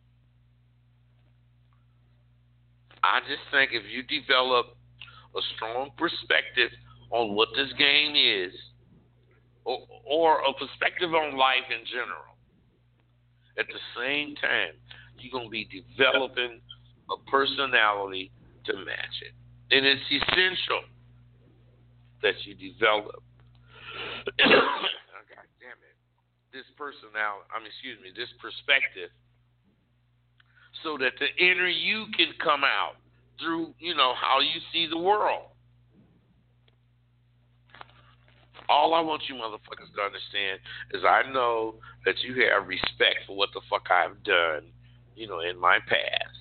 [SPEAKER 3] I just think if you develop a strong perspective on what this game is, or a perspective on life in general, at the same time, you're going to be developing a personality to match it. And it's essential that you develop, God damn it, this perspective, so that the inner you can come out through, how you see the world. All I want you motherfuckers to understand is I know that you have respect for what the fuck I've done, in my past.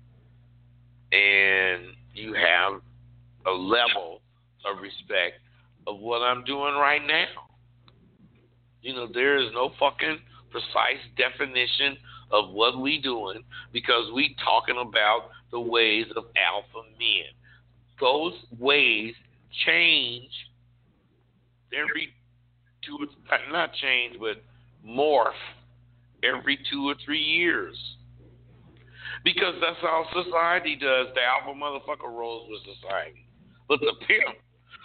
[SPEAKER 3] And you have a level of respect of what I'm doing right now. There is no fucking precise definition of what we doing because we talking about the ways of alpha men. Those ways change every morph every 2 or 3 years. Because that's how society does. The alpha motherfucker rolls with society. But the pimp,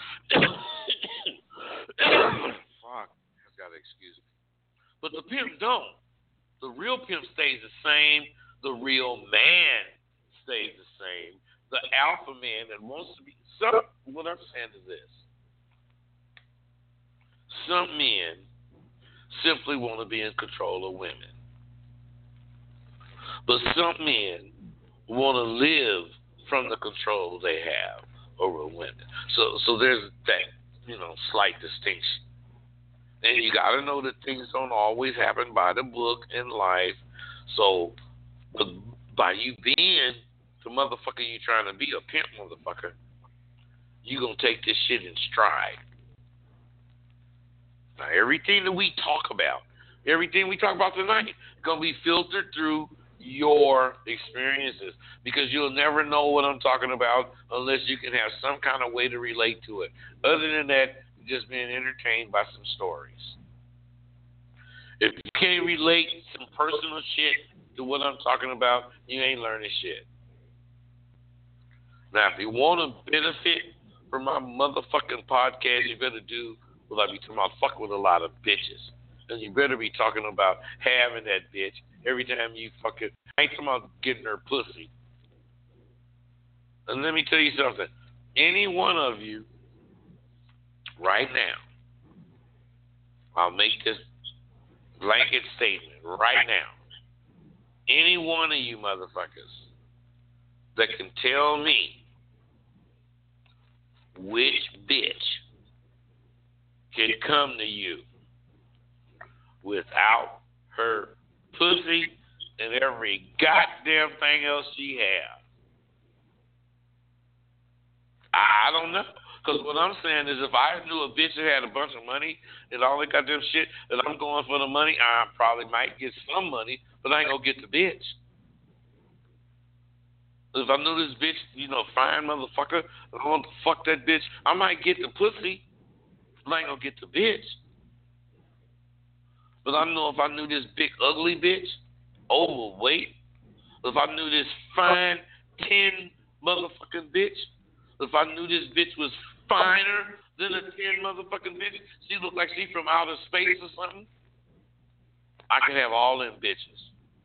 [SPEAKER 3] fuck, I gotta excuse me. But the pimp don't. The real pimp stays the same. The real man stays the same. The alpha man that wants to be. What I'm saying is this. Some men simply want to be in control of women. But some men want to live from the control they have over women. So there's that, slight distinction. And you got to know that things don't always happen by the book in life. So by you being the motherfucker you trying to be, a pimp motherfucker, you going to take this shit in stride. Now, everything that we talk about tonight is going to be filtered through your experiences, because you'll never know what I'm talking about unless you can have some kind of way to relate to it. Other than that, you're just being entertained by some stories. If you can't relate some personal shit to what I'm talking about, you ain't learning shit. Now, if you want to benefit from my motherfucking podcast, you better do what I be talking about, fuck with a lot of bitches. And you better be talking about having that bitch every time you fucking. I ain't talking about getting her pussy. And let me tell you something. Any one of you, right now, I'll make this blanket statement right now. Any one of you motherfuckers that can tell me which bitch can come to you without her pussy and every goddamn thing else she has. I don't know. Because what I'm saying is if I knew a bitch that had a bunch of money and all that goddamn shit, and I'm going for the money, I probably might get some money, but I ain't going to get the bitch. If I knew this bitch, fine motherfucker, and I want to fuck that bitch, I might get the pussy, but I ain't going to get the bitch. But I know if I knew this big ugly bitch, overweight, if I knew this fine 10 motherfucking bitch, if I knew this bitch was finer than a 10 motherfucking bitch, she looked like she from outer space or something, I could have all them bitches.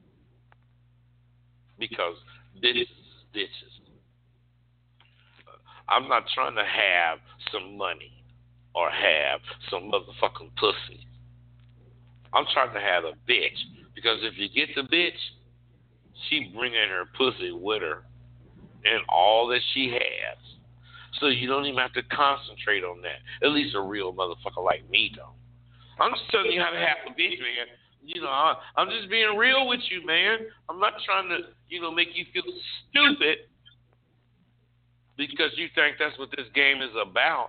[SPEAKER 3] Because bitches. I'm not trying to have some money. or have some motherfucking pussy. I'm trying to have a bitch because if you get the bitch, she bringing her pussy with her and all that she has. So you don't even have to concentrate on that. At least a real motherfucker like me don't. I'm just telling you how to have a bitch, man. You know, I'm just being real with you, man. I'm not trying to, make you feel stupid because you think that's what this game is about.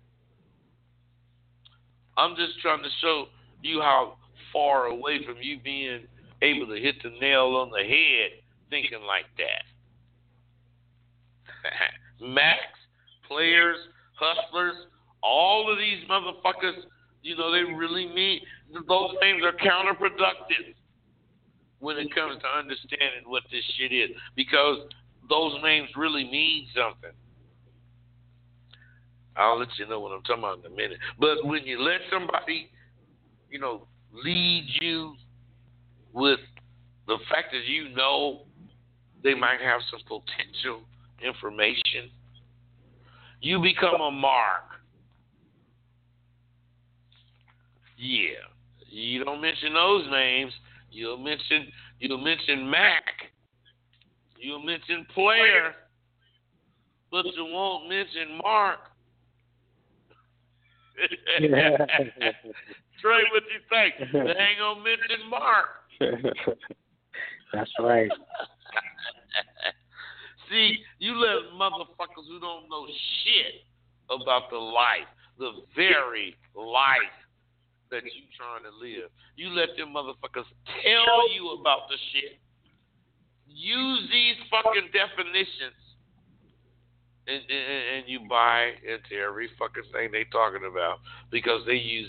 [SPEAKER 3] I'm just trying to show you how far away from you being able to hit the nail on the head thinking like that. Max, players, hustlers, all of these motherfuckers, they really mean those names are counterproductive when it comes to understanding what this shit is because those names really mean something. I'll let you know what I'm talking about in a minute. But when you let somebody, lead you with the fact that they might have some potential information, you become a mark. Yeah. You don't mention those names. You'll mention Mac. You'll mention Player. But you won't mention Mark. Trey, what you think? They ain't gonna mention Mark.
[SPEAKER 4] That's right.
[SPEAKER 3] See, you let motherfuckers who don't know shit about the very life that you trying to live. You let them motherfuckers tell you about the shit. Use these fucking definitions. And you buy into every fucking thing they talking about because they use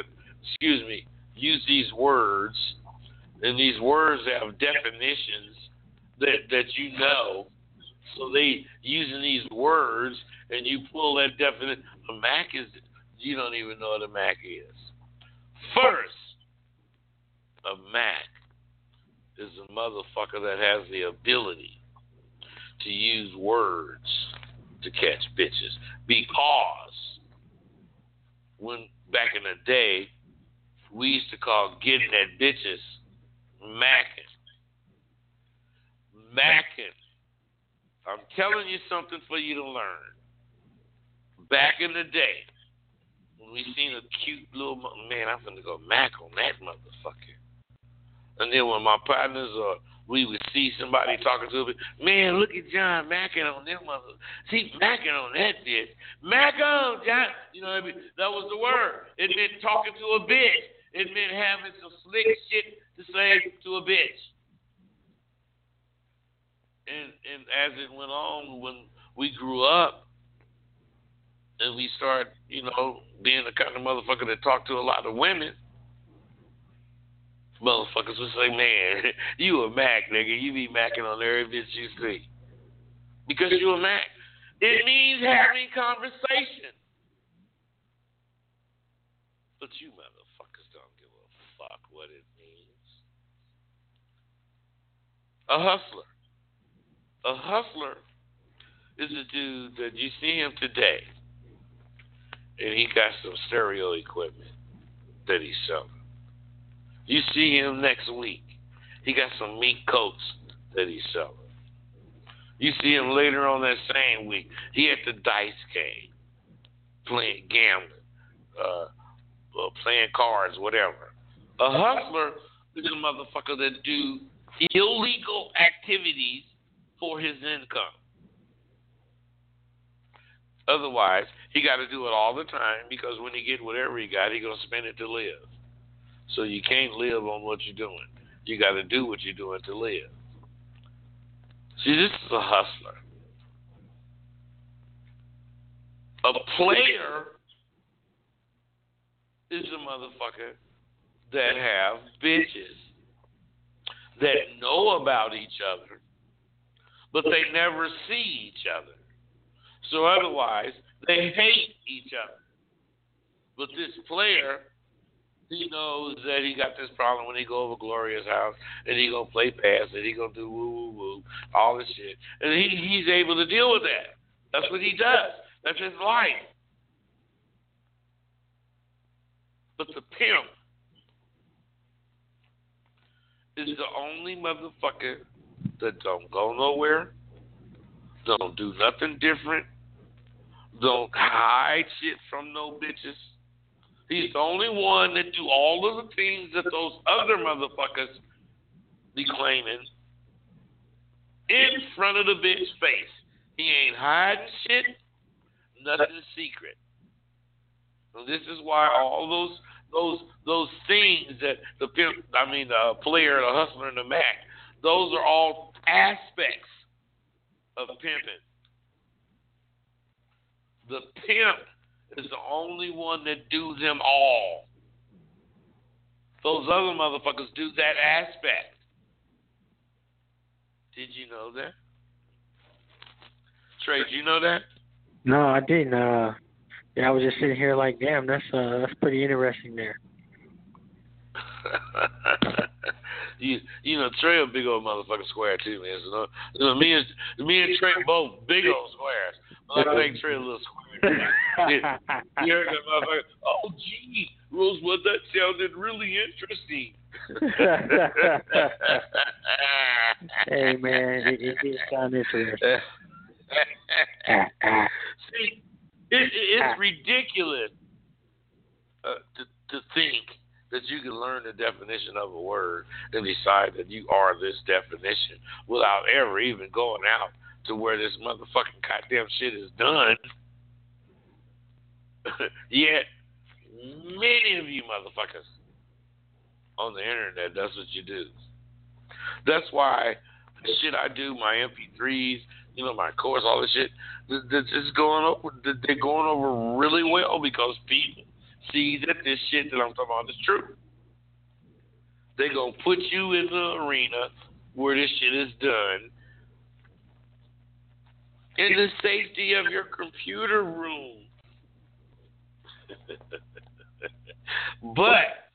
[SPEAKER 3] these words, and these words have definitions that so they using these words, and you pull that definition. A Mac is, you don't even know what a Mac is. First, a Mac is a motherfucker that has the ability to use words to catch bitches. Because when back in the day, we used to call getting at bitches macking. Macking. I'm telling you something for you to learn. Back in the day, when we seen a cute little man, I'm gonna go mac on that motherfucker. And then when my partners or we would see somebody talking to me, man, look at John macking on them mother. See, macking on that bitch. Mac on, John. That was the word. It meant talking to a bitch. It meant having some slick shit to say to a bitch. And as it went on, when we grew up and we started, being the kind of motherfucker that talked to a lot of women, motherfuckers would say, man, you a Mac, nigga. You be macking on every bitch you see. Because you a Mac. It means having conversation. But you motherfuckers don't give a fuck what it means. A hustler. A hustler is a dude that you see him today, and he got some stereo equipment that he's selling. You see him next week, he got some meat coats that he's selling. You see him later on that same week, he at the dice game, playing gambling, playing cards, whatever. A hustler is a motherfucker that do illegal activities for his income. Otherwise, he got to do it all the time because when he get whatever he got, he going to spend it to live. So you can't live on what you're doing. You got to do what you're doing to live. See, this is a hustler. A player is a motherfucker that have bitches that know about each other, but they never see each other. So otherwise, they hate each other. But this player, he knows that he got this problem when he go over Gloria's house, and he gonna play pass, and he gonna do woo woo woo, all this shit, and he's able to deal with that. That's what he does. That's his life. But the pimp is the only motherfucker that don't go nowhere, don't do nothing different, don't hide shit from no bitches. He's the only one that do all of the things that those other motherfuckers be claiming in front of the bitch face. He ain't hiding shit, nothing secret. So this is why all those things that the pimp, the player, the hustler, and the Mac, those are all aspects of pimping. The pimp is the only one that do them all. Those other motherfuckers do that aspect. Did you know that? Trey, did you know that?
[SPEAKER 4] No, I didn't. I was just sitting here like, damn, that's pretty interesting there.
[SPEAKER 3] Trey a big old motherfucking square too, man. So, me and Trey both big old squares. But I think Trey a little square. You heard that motherfucker? Oh, gee, Rosewood, that sounded really interesting.
[SPEAKER 4] Hey, man, it did sound interesting.
[SPEAKER 3] See, it's ridiculous to think that you can learn the definition of a word and decide that you are this definition without ever even going out to where this motherfucking goddamn shit is done. Yet, many of you motherfuckers on the internet, that's what you do. That's why the shit I do, my MP3s, my course, all this shit, they're going over really well because people see that this shit that I'm talking about is true. They're going to put you in the arena where this shit is done in the safety of your computer room. But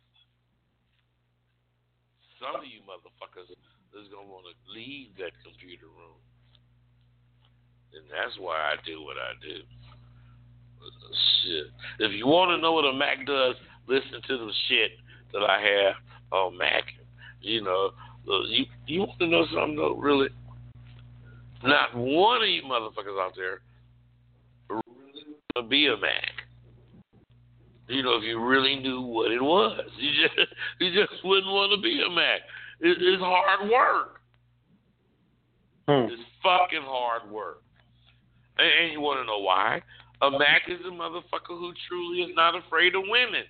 [SPEAKER 3] some of you motherfuckers is going to want to leave that computer room. And that's why I do what I do. Shit. If you want to know what a Mac does, listen to the shit that I have on Mac. You want to know something though, really? Not one of you motherfuckers out there really want to be a Mac. If you really knew what it was, you just wouldn't want to be a Mac. It's hard work. It's fucking hard work. And you want to know why? A Mac is a motherfucker who truly is not afraid of women.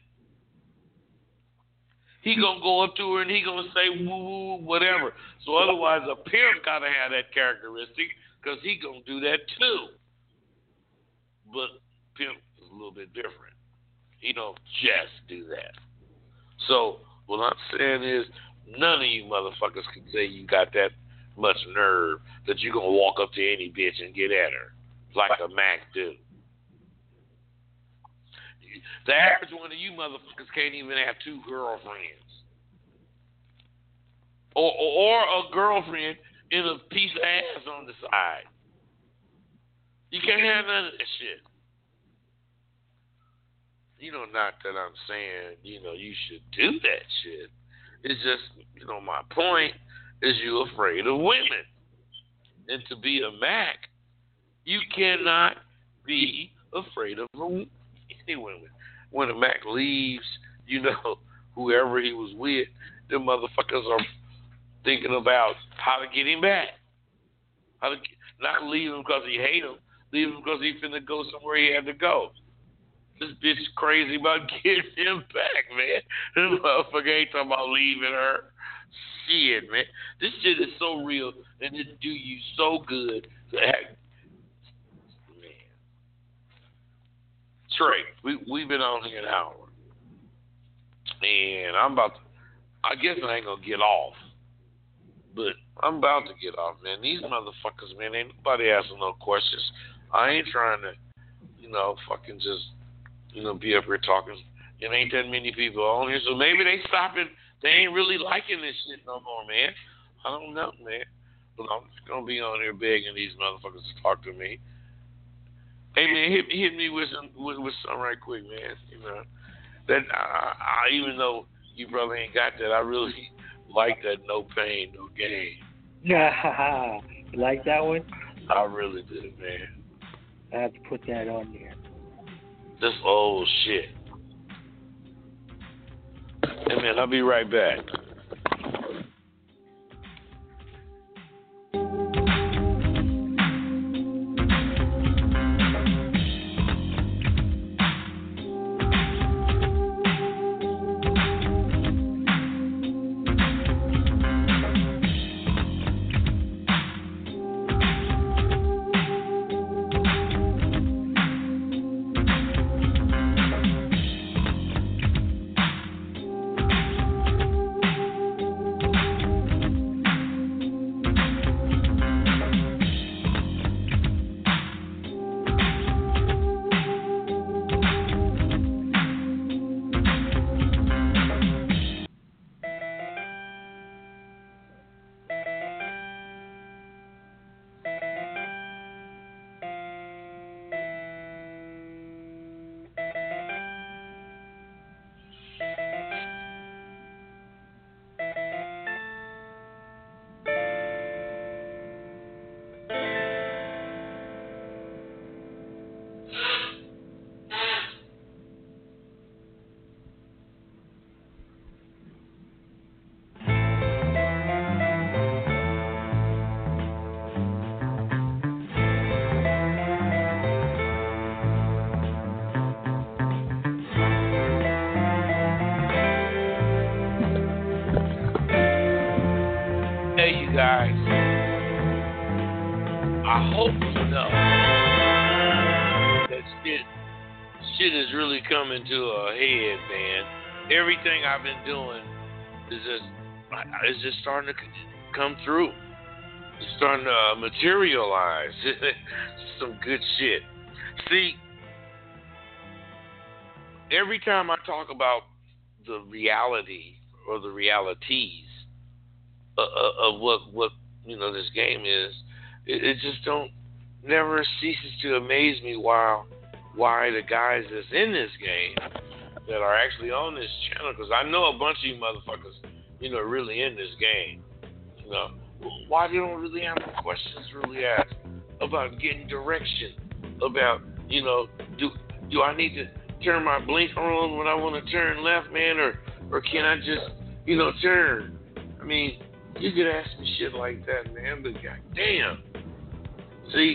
[SPEAKER 3] He gonna go up to her and he gonna say woo woo whatever. So otherwise, a pimp gotta have that characteristic because he gonna do that too. But pimp is a little bit different. He don't just do that. So what I'm saying is, none of you motherfuckers can say you got that much nerve that you gonna walk up to any bitch and get at her like a Mac do. The average one of you motherfuckers can't even have two girlfriends. Or a girlfriend in a piece of ass on the side. You can't have none of that shit. Not that I'm saying, you should do that shit. It's just, my point is you're afraid of women. And to be a Mac, you cannot be afraid of any women. When a Mac leaves, whoever he was with, the motherfuckers are thinking about how to get him back. Not leave him because he hate him, leave him because he finna go somewhere he had to go. This bitch is crazy about getting him back, man. This motherfucker ain't talking about leaving her. Shit, man. This shit is so real and it do you so good to act. Man. Trey, we've been on here an hour. And I guess I ain't gonna get off. But I'm about to get off, man. These motherfuckers, man, ain't nobody asking no questions. I ain't trying to, fucking just, be up here talking. It ain't that many people on here, so maybe they stopping. They ain't really liking this shit no more, man. I don't know, man. But I'm just gonna be on here begging these motherfuckers to talk to me. Hey, man, hit me with some right quick, man. That even though you probably ain't got that, I really like that no pain, no gain.
[SPEAKER 4] Yeah, you like that one?
[SPEAKER 3] I really do, man.
[SPEAKER 4] I have to put that on there.
[SPEAKER 3] This old shit. Hey, man, I'll be right back. Guys, I hope you know that shit is really coming to a head, man. Everything I've been doing is just starting to come through. It's starting to materialize. Some good shit. See, every time I talk about the reality or the realities of what this game is, it just never ceases to amaze me why the guys that's in this game that are actually on this channel, because I know a bunch of you motherfuckers really in this game, why they don't really have questions really asked about getting direction, about do I need to turn my blinker on when I want to turn left, man, or can I just turn? I mean, you could ask me shit like that, man, but goddamn. See,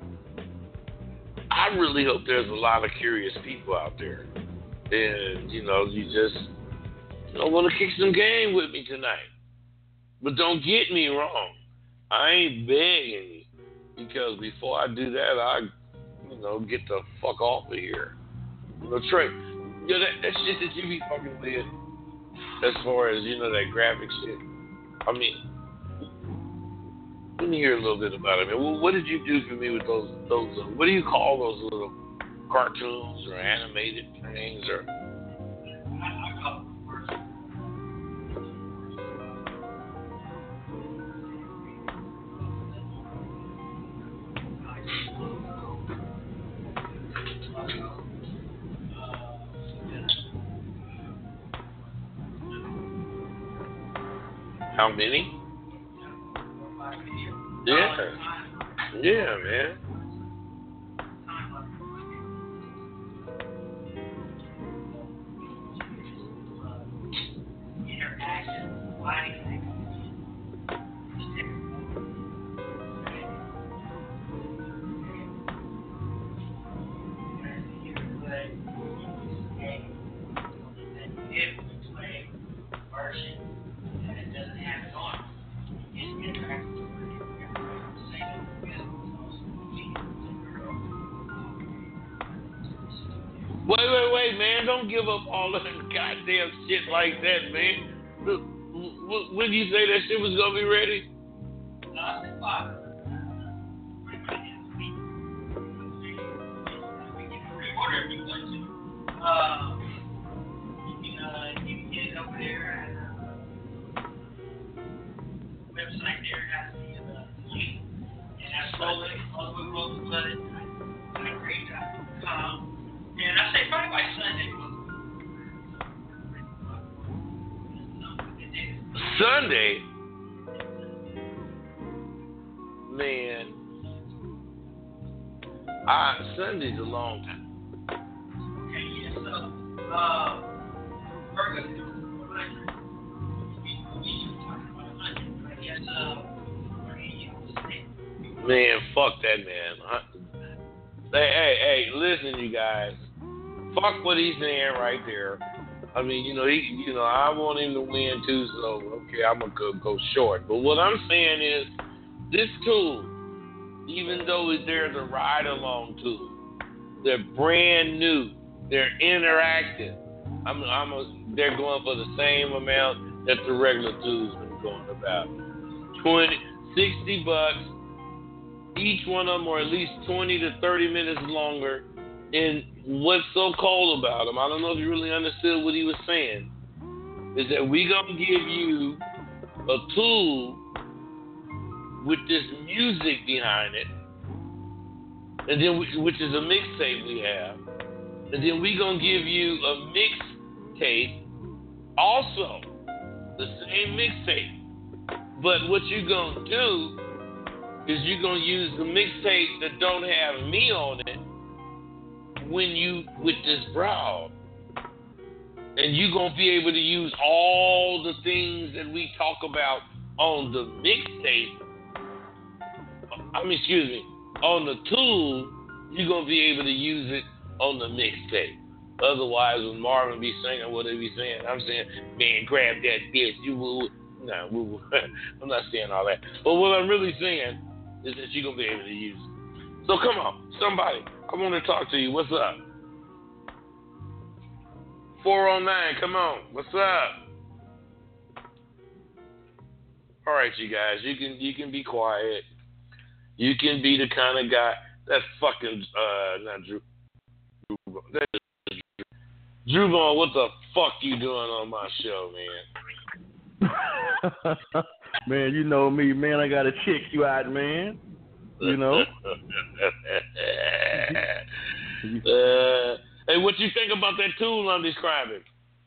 [SPEAKER 3] I really hope there's a lot of curious people out there. And, you just want to kick some game with me tonight. But don't get me wrong. I ain't begging you. Because before I do that, I, get the fuck off of here. Trey, that shit that you be fucking with, as far as, that graphic shit. I mean, let me hear a little bit about it, man. Well, what did you do for me with those what do you call those little cartoons or animated things or? How many? Yeah, man. Wait, man. Don't give up all that goddamn shit like that, man. When did you say that shit was going to be ready? You can get it over there at website there has the link. And that's rosewoodblood.com. And I say probably by Sunday. Sunday, man, Sunday's a long time. Man, fuck that man. Hey, listen, you guys. Fuck what he's saying right there. I mean, I want him to win too, so okay, I'm gonna go short. But what I'm saying is, this tool, even though there's a ride-along tool, they're brand new, they're interactive. They're going for the same amount that the regular tools been going about. $60. Each one of them are at least 20 to 30 minutes longer. And what's so cool about them, I don't know if you really understood what he was saying, is that we going to give you a tool with this music behind it, and then which is a mixtape we have. And then we going to give you a mixtape, also the same mixtape. But what you're going to do is you're going to use the mixtape that don't have me on it when you with this broad. And you're going to be able to use all the things that we talk about on the mixtape. On the tool, you're going to be able to use it on the mixtape. Otherwise, when Marvin be singing what they be saying, I'm saying, man, grab that bitch. You will. No, I'm not saying all that. But what I'm really saying is that you're going to be able to use it. So come on, somebody. I want to talk to you. What's up? 409, come on. What's up? All right, you guys. You can be quiet. You can be the kind of guy that fucking not Drew. Drew Vaughn, what the fuck you doing on my show, man?
[SPEAKER 7] Man, you know me, man. I gotta check you out, man. You know.
[SPEAKER 3] Hey, what you think about that tool I'm describing?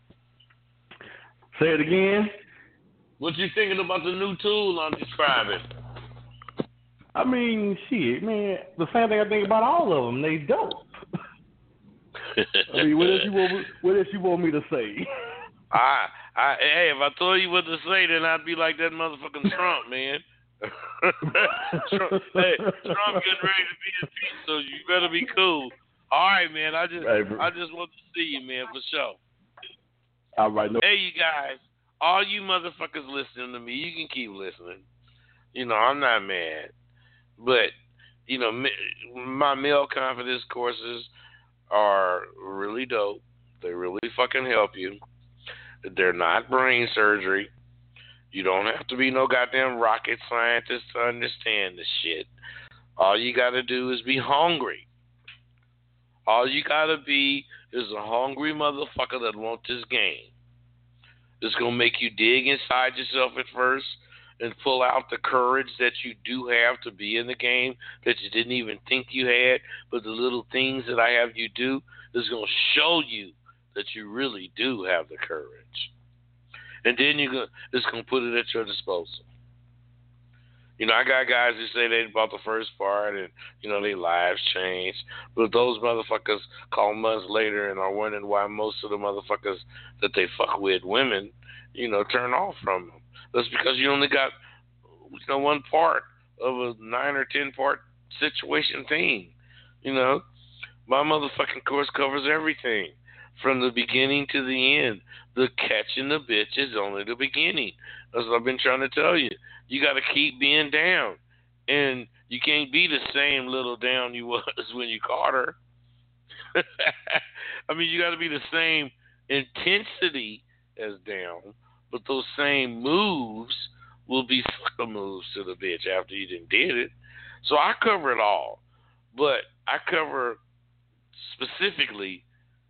[SPEAKER 7] Say it again.
[SPEAKER 3] What you thinking about the new tool I'm describing?
[SPEAKER 7] I mean, shit, man. The same thing I think about all of them. They dope. I mean, what else you want me to say?
[SPEAKER 3] Hey, if I told you what to say, then I'd be like that motherfucking Trump, man. Trump getting ready to be impeached, so you better be cool. All right, man. I just want to see you, man, for sure.
[SPEAKER 7] All right. No.
[SPEAKER 3] Hey, you guys, all you motherfuckers listening to me, you can keep listening. I'm not mad, but my male confidence courses are really dope. They really fucking help you. They're not brain surgery. You don't have to be no goddamn rocket scientist to understand this shit. All you gotta do is be hungry. All you gotta be is a hungry motherfucker that wants this game. It's gonna make you dig inside yourself at first and pull out the courage that you do have to be in the game that you didn't even think you had. But the little things that I have you do is gonna show you that you really do have the courage. And then it's going to put it at your disposal. I got guys who say they bought the first part and, their lives changed. But those motherfuckers call months later and are wondering why most of the motherfuckers that they fuck with, women, turn off from them. That's because you only got, one part of a 9 or 10 part situation thing. My motherfucking course covers everything. From the beginning to the end. The catching the bitch is only the beginning. That's what I've been trying to tell you. You got to keep being down. And you can't be the same little down you was when you caught her. I mean, you got to be the same intensity as down, but those same moves will be sucker moves to the bitch after you done did it. So I cover it all. But I cover specifically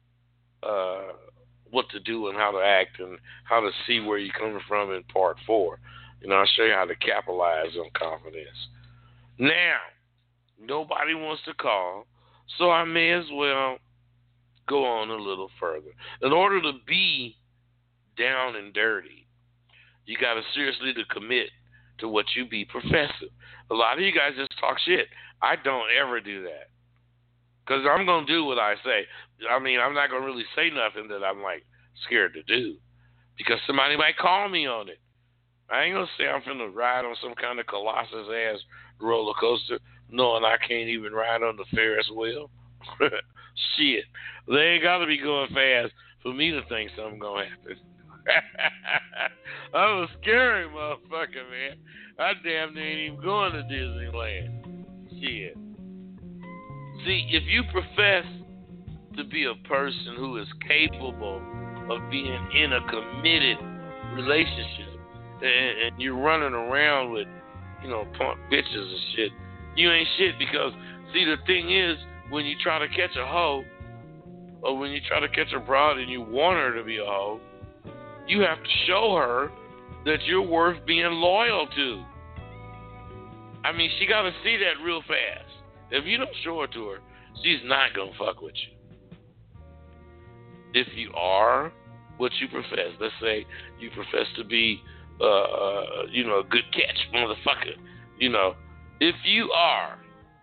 [SPEAKER 3] what to do and how to act and how to see where you're coming from in part 4. I'll show you how to capitalize on confidence. Now, nobody wants to call, so I may as well go on a little further. In order to be down and dirty, You got to seriously to commit to what you be professing. A lot of you guys just talk shit. I don't ever do that. Because I'm going to do what I say. I mean, I'm not going to really say nothing that I'm, like, scared to do. Because somebody might call me on it. I ain't going to say I'm finna ride on some kind of Colossus-ass roller coaster knowing I can't even ride on the Ferris wheel. Shit. They ain't got to be going fast for me to think something going to happen. I'm a scary motherfucker, man. I damn near ain't even going to Disneyland. Shit. See, if you profess to be a person who is capable of being in a committed relationship and you're running around with, punk bitches and shit, you ain't shit because, see, the thing is, when you try to catch a hoe or when you try to catch a broad and you want her to be a hoe, you have to show her that you're worth being loyal to. I mean, she got to see that real fast. If you don't show it to her, she's not going to fuck with you. If you are what you profess, let's say you profess to be, a good catch, motherfucker. If you are,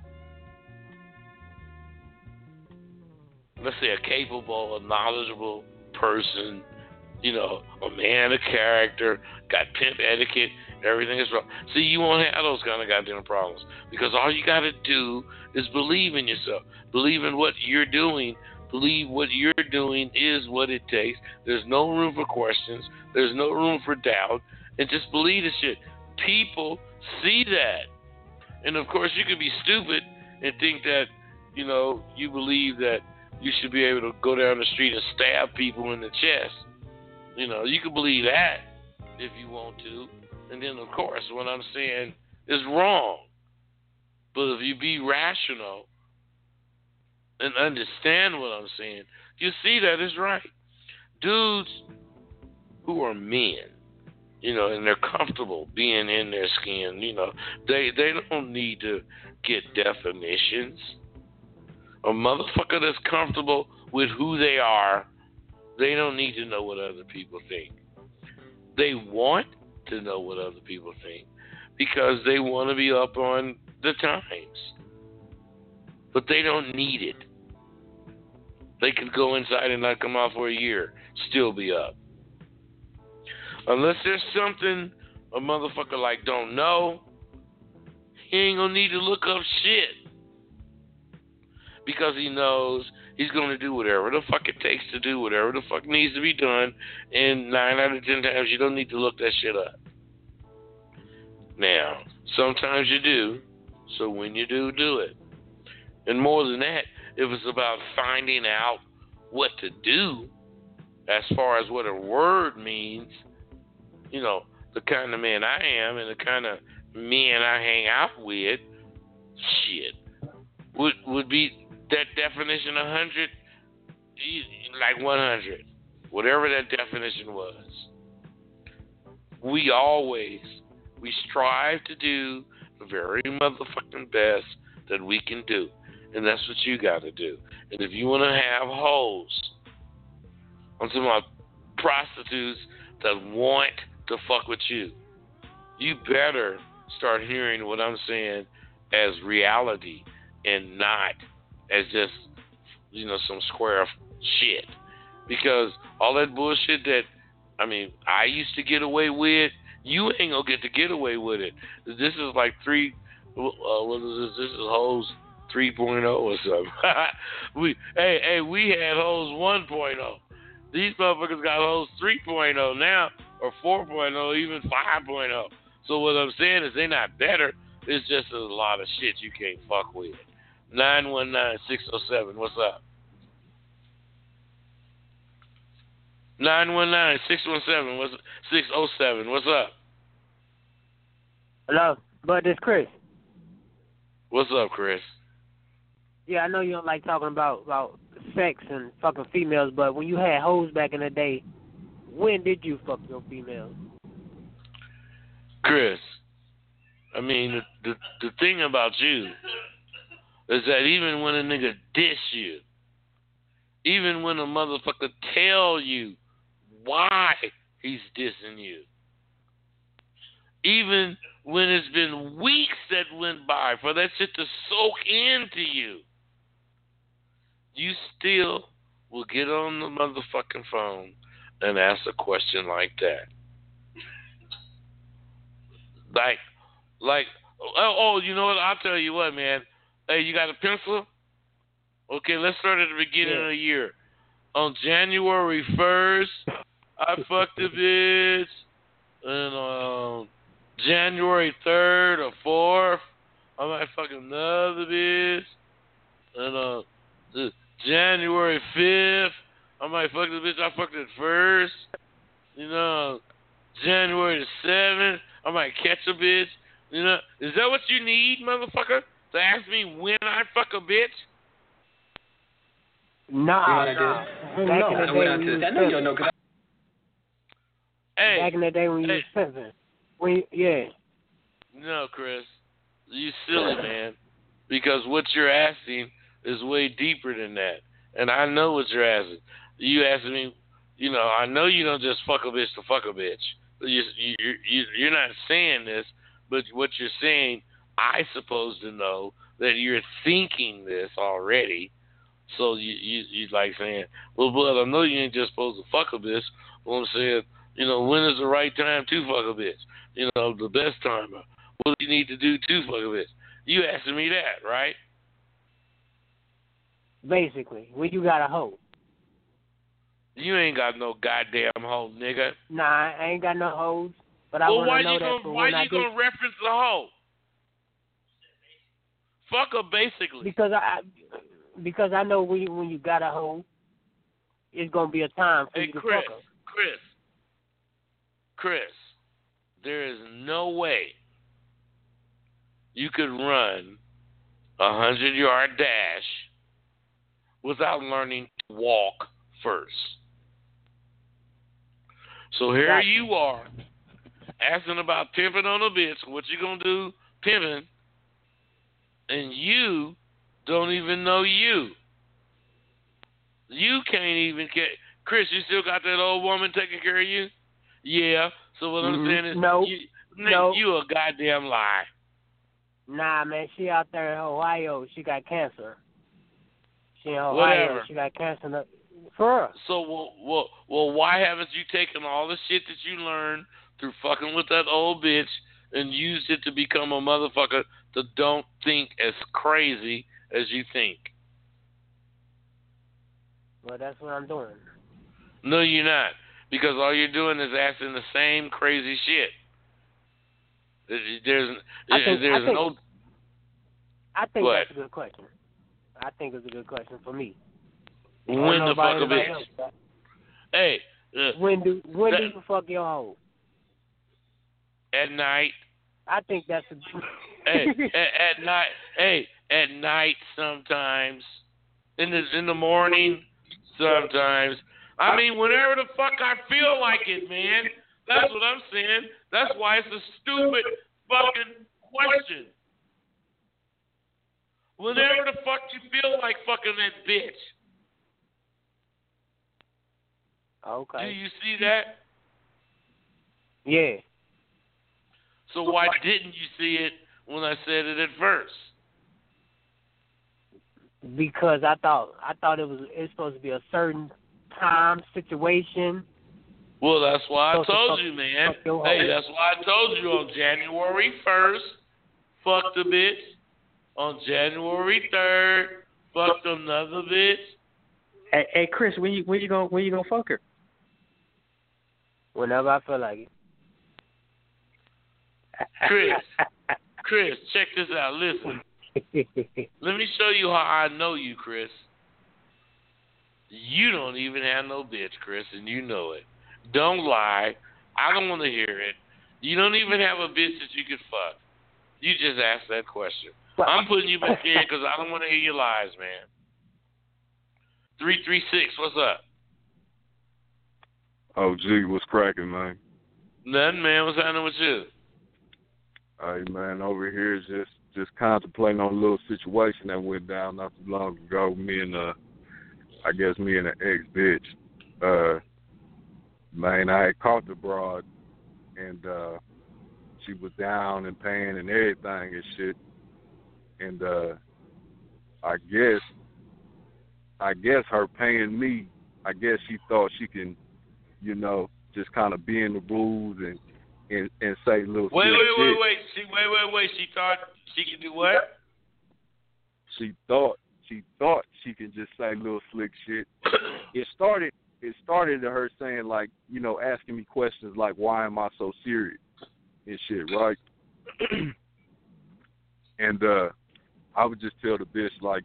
[SPEAKER 3] let's say, a capable, a knowledgeable person, a man of character, got pimp etiquette, everything is wrong. See, you won't have those kind of goddamn problems because all you got to do is believe in yourself. Believe in what you're doing. Believe what you're doing is what it takes. There's no room for questions. There's no room for doubt. And just believe the shit. People see that. And, of course, you could be stupid and think that, you believe that you should be able to go down the street and stab people in the chest. You can believe that if you want to. And then, of course, what I'm saying is wrong. But if you be rational and understand what I'm saying, you see that it's right. Dudes who are men, and they're comfortable being in their skin, they don't need to get definitions. A motherfucker that's comfortable with who they are, they don't need to know what other people think. They want to know what other people think because they want to be up on the times. But they don't need it. They could go inside and not come out for a year, still be up. Unless there's something a motherfucker like don't know, he ain't gonna need to look up shit. Because he knows he's gonna do whatever the fuck it takes to do whatever the fuck needs to be done, and 9 out of 10 times you don't need to look that shit up. Now, sometimes you do, so when you do, do it. And more than that, if it's about finding out what to do, as far as what a word means, the kind of man I am and the kind of men I hang out with, shit, would be that definition 100, like 100, whatever that definition was. We strive to do the very motherfucking best that we can do. And that's what you got to do. And if you want to have hoes, I'm talking about prostitutes that want to fuck with you, you better start hearing what I'm saying as reality and not as just, some square shit. Because all that bullshit that, I used to get away with, you ain't gonna get to get away with it. This is like what is this? This is hoes 3.0 or something. we had hoes 1.0. These motherfuckers got hoes 3.0 now, or 4.0, even 5.0. So what I'm saying is they're not better. It's just a lot of shit you can't fuck with. 919-607, what's up? 919-617, 607, what's up?
[SPEAKER 4] Hello, bud, this Chris.
[SPEAKER 3] What's up, Chris?
[SPEAKER 4] Yeah, I know you don't like talking about sex and fucking females, but when you had hoes back in the day, when did you fuck your females?
[SPEAKER 3] Chris, the thing about you is that even when a nigga diss you, even when a motherfucker tell you why he's dissing you, even when it's been weeks that went by for that shit to soak into you, you still will get on the motherfucking phone and ask a question like that. Like, oh, you know what? I'll tell you what, man. Hey, you got a pencil? Okay, let's start at the beginning of the year. On January 1st, I fucked a bitch. And on January 3rd or 4th, I might fuck another bitch. And on January 5th, I might fuck the bitch I fucked at first. You know, January the 7th, I might catch a bitch. You know, is that what you need, motherfucker? To ask me when I fuck a bitch?
[SPEAKER 4] Nah.
[SPEAKER 8] I know you don't know.
[SPEAKER 3] Hey,
[SPEAKER 4] back in the day when you was pimping.
[SPEAKER 3] No, Chris. You silly, man. Because what you're asking is way deeper than that. And I know what you're asking. You asking me, you know, I know you don't just fuck a bitch to fuck a bitch. You're not saying this, but what you're saying, I suppose to know that you're thinking this already. So you like saying, well, but I know you ain't just supposed to fuck a bitch. Well, I'm saying, you know, when is the right time to fuck a bitch? You know, the best time. What do you need to do to fuck a bitch? You asking me that, right?
[SPEAKER 4] Basically, when you got a hoe.
[SPEAKER 3] You ain't got no goddamn hoe, nigga.
[SPEAKER 4] Nah, I ain't got no hoes. But I
[SPEAKER 3] well,
[SPEAKER 4] want to know that for
[SPEAKER 3] why you gonna reference the hoe? Fuck her, basically.
[SPEAKER 4] Because I know when you got a hoe, it's gonna be a time for you to fuck her.
[SPEAKER 3] Chris, there is no way you could run a 100-yard dash without learning to walk first. So here you are, asking about pimping on a bitch. What you gonna do pimping? And you don't even know you. You can't even get... Chris, you still got that old woman taking care of you? Yeah. So what I'm saying is...
[SPEAKER 4] No.
[SPEAKER 3] You a goddamn lie.
[SPEAKER 4] Nah, man. She out there in Ohio. She got cancer. She in Ohio.
[SPEAKER 3] Whatever.
[SPEAKER 4] She got cancer. For her.
[SPEAKER 3] So, well, why haven't you taken all the shit that you learned through fucking with that old bitch and used it to become a motherfucker that don't think as crazy as you think?
[SPEAKER 4] Well, that's what I'm doing.
[SPEAKER 3] No, you're not. Because all you're doing is asking the same crazy shit.
[SPEAKER 4] I think
[SPEAKER 3] What?
[SPEAKER 4] that's a good question. I think it's a good question for me.
[SPEAKER 3] When the fuck a bitch? Hey.
[SPEAKER 4] When do you fuck your hoe?
[SPEAKER 3] At night.
[SPEAKER 4] I think that's a...
[SPEAKER 3] Hey, at night. Hey, at night sometimes. In the morning sometimes. I mean, whenever the fuck I feel like it, man. That's what I'm saying. That's why it's a stupid fucking question. Whenever the fuck you feel like fucking that bitch.
[SPEAKER 4] Okay.
[SPEAKER 3] Do you see that?
[SPEAKER 4] Yeah.
[SPEAKER 3] So why didn't you see it when I said it at first?
[SPEAKER 4] Because I thought it's supposed to be a certain time, situation.
[SPEAKER 3] Well, that's why I told you, man. Hey, that's why I told you on January 1st, fuck the bitch. On January 3rd, fuck another bitch.
[SPEAKER 8] Hey, Chris, when you gonna fuck her?
[SPEAKER 4] Whenever I feel like it.
[SPEAKER 3] Chris, check this out. Listen. Let me show you how I know you, Chris. You don't even have no bitch, Chris, and you know it. Don't lie. I don't want to hear it. You don't even have a bitch that you could fuck. You just asked that question. I'm putting you back in because I don't want to hear your lies, man. 336, what's up?
[SPEAKER 9] Oh, gee, what's cracking, man?
[SPEAKER 3] Nothing, man. What's happening with you?
[SPEAKER 9] Hey, man, over here just contemplating on a little situation that went down not too long ago. Me and an ex-bitch. Man, I had caught the broad, and she was down in pain and everything and shit. And I guess her paying me, I guess she thought she can, just kind of be in the rules and say little
[SPEAKER 3] Wait.
[SPEAKER 9] shit.
[SPEAKER 3] She thought she could do what?
[SPEAKER 9] She thought she could just say little slick shit. It started to her saying, like, asking me questions like, why am I so serious and shit, right? And I would just tell the bitch, like,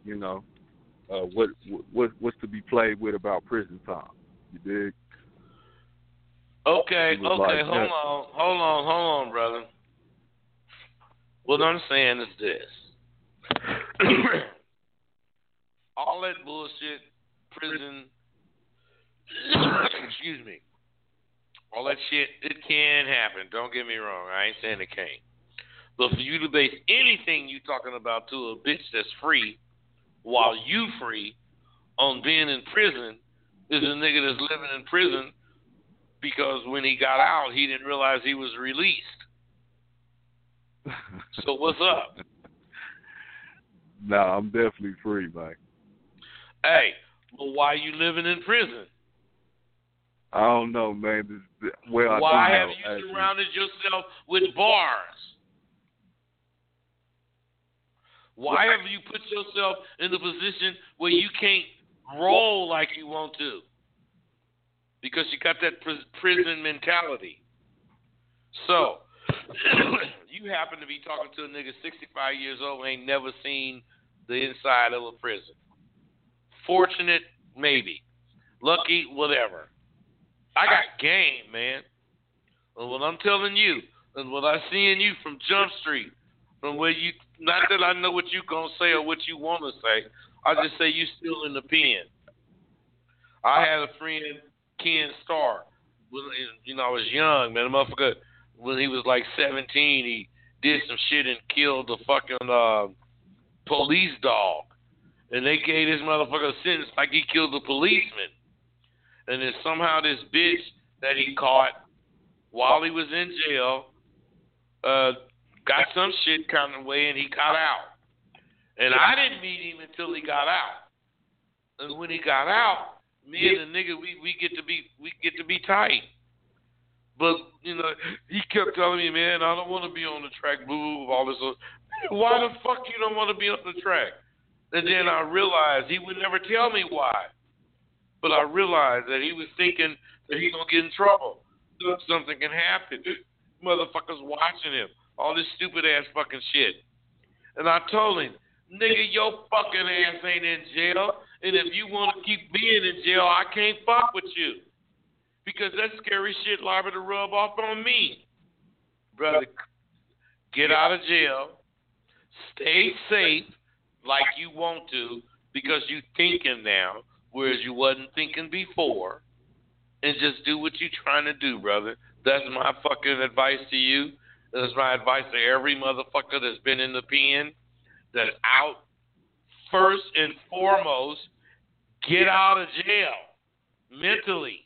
[SPEAKER 9] what's to be played with about prison time. You dig?
[SPEAKER 3] Okay,
[SPEAKER 9] like,
[SPEAKER 3] hold on, brother. What I'm saying is this. All that bullshit, prison, excuse me, all that shit, it can happen. Don't get me wrong. I ain't saying it can't. But for you to base anything you talking about to a bitch that's free while you free on being in prison is a nigga that's living in prison because when he got out, he didn't realize he was released. So what's up?
[SPEAKER 9] Nah, I'm definitely free, man.
[SPEAKER 3] Hey, but why you living in prison?
[SPEAKER 9] I don't know, man.
[SPEAKER 3] Why have you surrounded yourself with bars? Why have you put yourself in a position where you can't roll like you want to? Because you got that prison mentality. So, you happen to be talking to a nigga 65 years old ain't never seen the inside of a prison. Fortunate, maybe. Lucky, whatever. I got game, man. And what I'm telling you, and what I see in you from Jump Street, from where you, not that I know what you gonna say or what you want to say, I just say you still in the pen. I had a friend, Ken Starr, when, I was young, man. The motherfucker, when he was like 17, he did some shit and killed the fucking police dog. And they gave this motherfucker a sentence like he killed the policeman. And then somehow this bitch that he caught while he was in jail got some shit kind of way and he got out. And I didn't meet him until he got out. And when he got out, me and the nigga, we get to be tight. But, he kept telling me, man, I don't want to be on the track, boo, all this. Why the fuck you don't want to be on the track? And then I realized he would never tell me why. But I realized that he was thinking that he going to get in trouble. Something can happen. Motherfuckers watching him. All this stupid ass fucking shit. And I told him, nigga, your fucking ass ain't in jail. And if you want to keep being in jail, I can't fuck with you. Because that scary shit liable to rub off on me. Brother, get out of jail. Stay safe like you want to because you thinking now, whereas you wasn't thinking before. And just do what you trying to do, brother. That's my fucking advice to you. That's my advice to every motherfucker that's been in the pen, that's out. First and foremost, get out of jail mentally.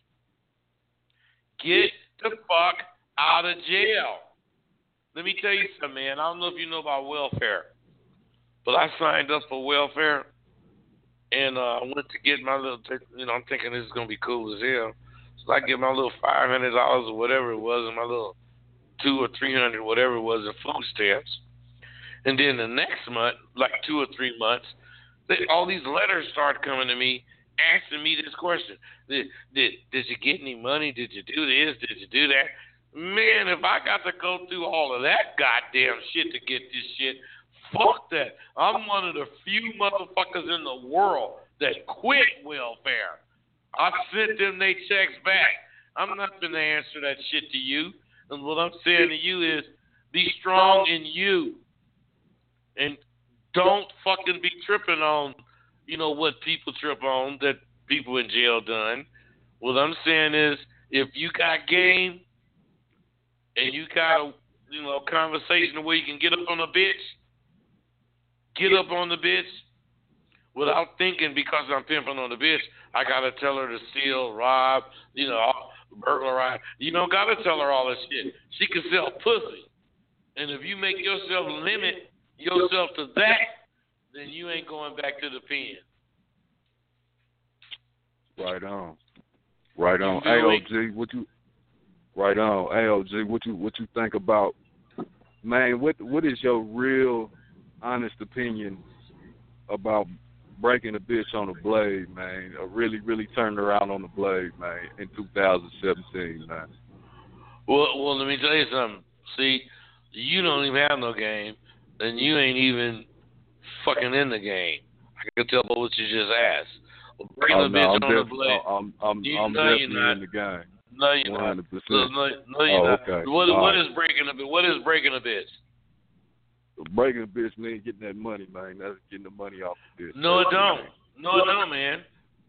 [SPEAKER 3] Get the fuck out of jail. Let me tell you something, man. I don't know if you know about welfare, but I signed up for welfare, and I went to get my little, I'm thinking this is going to be cool as hell. So I get my little $500 or whatever it was, and my little $200 or $300, whatever it was, in food stamps. And then the next month, like 2 or 3 months, all these letters start coming to me asking me this question. Did you get any money? Did you do this? Did you do that? Man, if I got to go through all of that goddamn shit to get this shit, fuck that. I'm one of the few motherfuckers in the world that quit welfare. I sent them they checks back. I'm not going to answer that shit to you. And what I'm saying to you is be strong in you. And don't fucking be tripping on, what people trip on that people in jail done. What I'm saying is if you got game and you got a, conversation where you can get up on a bitch, get up on the bitch without thinking because I'm pimping on the bitch, I got to tell her to steal, rob, burglarize. You don't got to tell her all this shit. She can sell pussy. And if you make yourself limit yourself to that, then you ain't going back to the pen.
[SPEAKER 9] Right on. Right on.
[SPEAKER 3] You feel me?
[SPEAKER 9] AOG, what you? Right on. AOG, what you think about? Man, what is your real, honest opinion about breaking a bitch on the blade, man? Really turning around on the blade, man, in 2017, man.
[SPEAKER 3] Well, let me tell you something. See, you don't even have no game, and you ain't even fucking in the game. I can tell by what you just asked. Well, breaking a bitch on the blade.
[SPEAKER 9] I'm definitely in the game.
[SPEAKER 3] No, you're
[SPEAKER 9] 100%.
[SPEAKER 3] not. No, you're not.
[SPEAKER 9] Okay.
[SPEAKER 3] What is breaking a bitch? What is breaking a bitch?
[SPEAKER 9] Breaking a bitch means getting that money, man. That's getting the money off the bitch.
[SPEAKER 3] No, it don't. No, it don't, man.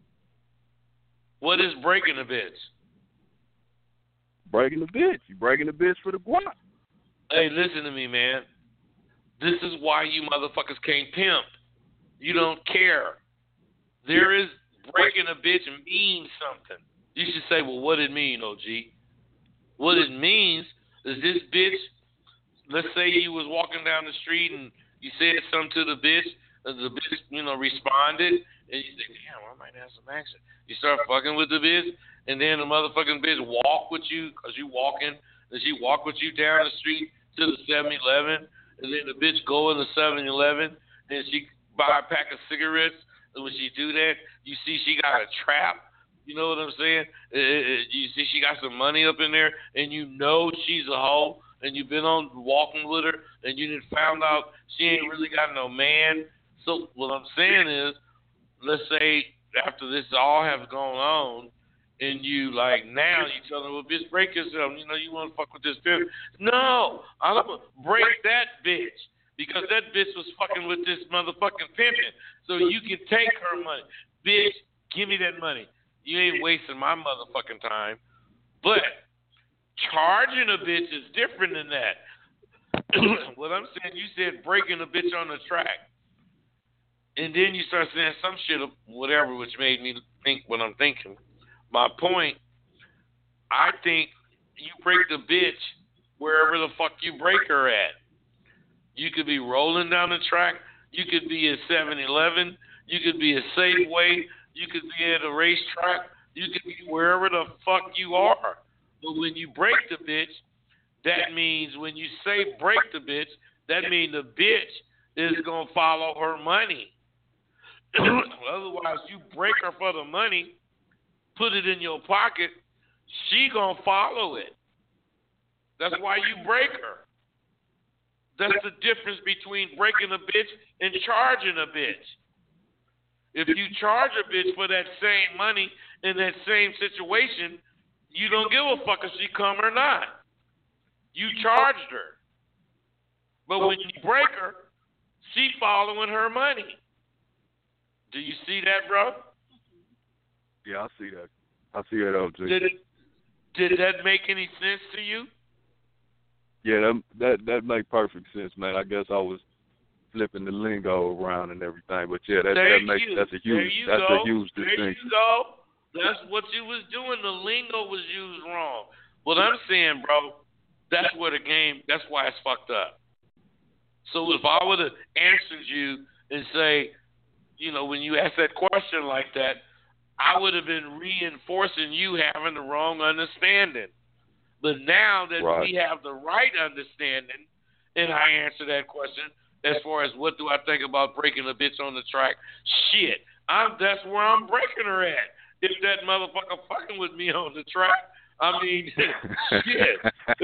[SPEAKER 3] What is breaking a bitch?
[SPEAKER 9] Breaking the bitch. You breaking the bitch for the guap.
[SPEAKER 3] Hey, listen to me, man. This is why you motherfuckers can't pimp. You don't care. There is breaking a bitch means something. You should say, well, what it mean, OG? What it means is this bitch, let's say you was walking down the street and you said something to the bitch, and the bitch, responded, and you say, damn, I might have some action. You start fucking with the bitch, and then the motherfucking bitch walk with you, because you walking, and she walk with you down the street to the 7-Eleven, and then the bitch go in the 7-Eleven, and she buy a pack of cigarettes, and when she do that, you see she got a trap. You know what I'm saying? You see she got some money up in there, and you know she's a hoe, and you've been on walking with her, and you didn't found out she ain't really got no man. So what I'm saying is, let's say after this all has gone on, and you now you tell her, well, bitch, break yourself. You want to fuck with this bitch. No, I'm going to break that bitch, because that bitch was fucking with this motherfucking pimping. So you can take her money. Bitch, give me that money. You ain't wasting my motherfucking time. But charging a bitch is different than that. What I'm saying, you said breaking a bitch on the track. And then you start saying some shit, whatever, which made me think what I'm thinking. My point, I think you break the bitch wherever the fuck you break her at. You could be rolling down the track. You could be at 7-Eleven. You could be at Safeway. You could be at a racetrack. You could be wherever the fuck you are. But when you break the bitch, that means when you say break the bitch, that means the bitch is going to follow her money. Otherwise, you break her for the money, put it in your pocket, she going to follow it. That's why you break her. That's the difference between breaking a bitch and charging a bitch. If you charge a bitch for that same money in that same situation, you don't give a fuck if she come or not. You charged her. But when you break her, she following her money. Do you see that, bro?
[SPEAKER 9] Yeah, I see that. I see that, OG.
[SPEAKER 3] Did that make any sense to you?
[SPEAKER 9] Yeah, that make perfect sense, man. I guess I was flipping the lingo around and everything, but yeah, that's a huge distinction.
[SPEAKER 3] There you go. That's what you was doing. The lingo was used wrong. What I'm saying, bro, that's where the game. That's why it's fucked up. So if I would have answered you and say, when you ask that question like that, I would have been reinforcing you having the wrong understanding. But now that we have the right understanding, and I answer that question as far as what do I think about breaking a bitch on the track, shit, that's where I'm breaking her at. If that motherfucker fucking with me on the track, I mean, shit.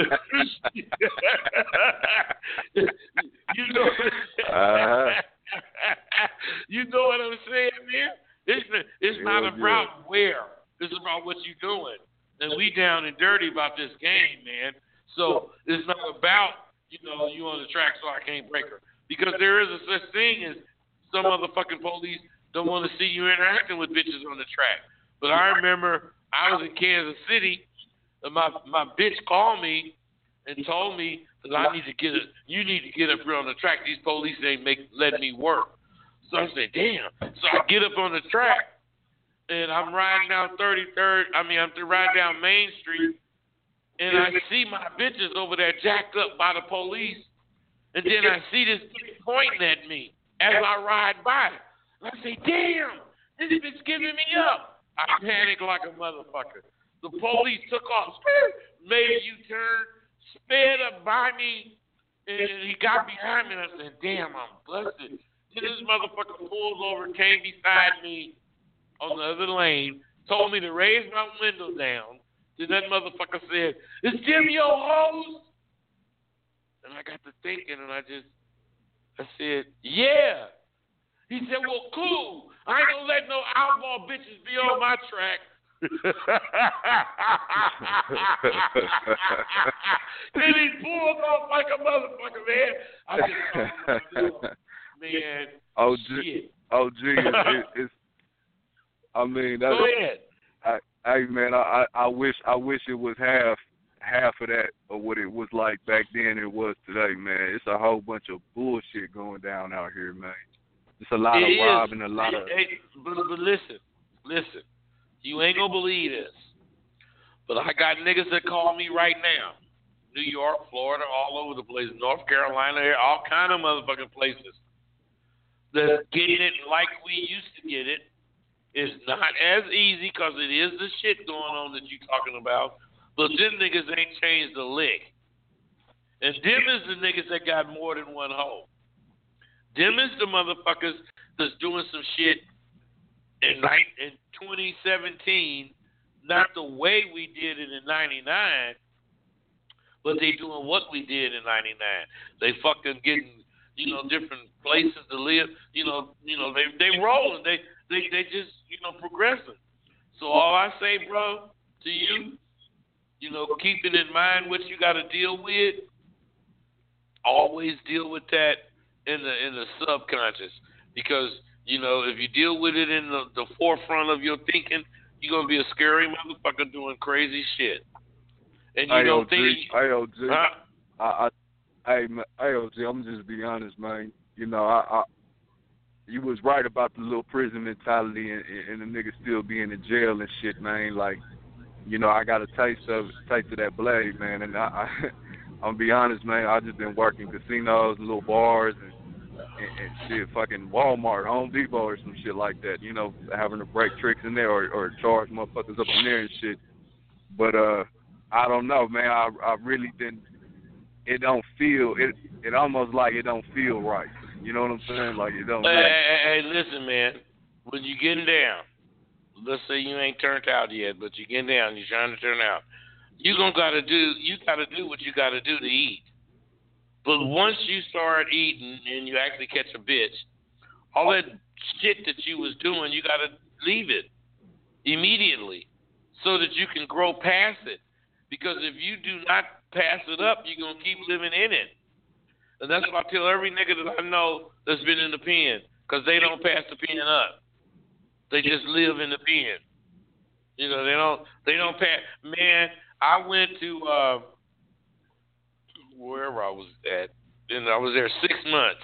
[SPEAKER 3] You know what I'm saying, man? It's not about where. It's about what you're doing. And we down and dirty about this game, man. So it's not about, you on the track so I can't break her. Because there is a such thing as some motherfucking police don't want to see you interacting with bitches on the track. But I remember I was in Kansas City, and my bitch called me and told me that you need to get up here on the track. These police ain't letting me work. So I said, damn. So I get up on the track, and I'm riding down I'm riding down Main Street, and I see my bitches over there jacked up by the police And then I see this bitch pointing at me as I ride by. And I say, damn, this bitch giving me up. I panic like a motherfucker. The police took off, made a U-turn, sped up by me, and he got behind me, and I said, damn, I'm busted. Then this motherfucker pulled over, came beside me on the other lane, told me to raise my window down. Then that motherfucker said, is Jim your hoes? And I got to thinking, and I said, yeah. He said, well, cool. I ain't gonna let no outlaw bitches be on my track. Then he pulled off like a motherfucker, man. I just man.
[SPEAKER 9] It's I mean, that's,
[SPEAKER 3] go ahead.
[SPEAKER 9] Hey man, I wish it was half of that of what it was like back then it was today, man. It's a whole bunch of bullshit going down out here, man. It's a lot of robbing, a lot of.
[SPEAKER 3] But listen. You ain't gonna believe this, but I got niggas that call me right now. New York, Florida, all over the place, North Carolina, all kind of motherfucking places. That's getting it like we used to get it. It's not as easy because it is the shit going on that you talking about, but them niggas ain't changed a lick. And them is the niggas that got more than one hoe. Them is the motherfuckers that's doing some shit in 2017, not the way we did it in 99, but they doing what we did in 99. They fucking getting, different places to live. They rolling. They just, progressing. So all I say, bro, to you, keeping in mind what you got to deal with, always deal with that in the subconscious, because if you deal with it in the forefront of your thinking, you're gonna be a scary motherfucker doing crazy shit. And you don't think.
[SPEAKER 9] AOG, I'm just be honest, man. You was right about the little prison mentality and the nigga still being in jail and shit, man. Like, I got a taste of that blade, man. And I'm be honest, man. I just been working casinos, little bars, and shit, fucking Walmart, Home Depot, or some shit like that. Having to break tricks in there or charge motherfuckers up in there and shit. But I don't know, man. I really didn't. It don't feel it almost like it don't feel right. You know what I'm saying? Like it don't.
[SPEAKER 3] Hey, listen, man. When you getting down, let's say you ain't turned out yet, but you getting down, you're trying to turn out. You gotta do what you gotta do to eat. But once you start eating and you actually catch a bitch, all that shit that you was doing, you gotta leave it immediately so that you can grow past it. Because if you do not pass it up, you're going to keep living in it. And that's what I tell every nigga that I know that's been in the pen, because they don't pass the pen up. They just live in the pen. They don't pass. Man, I went to wherever I was at, and I was there 6 months.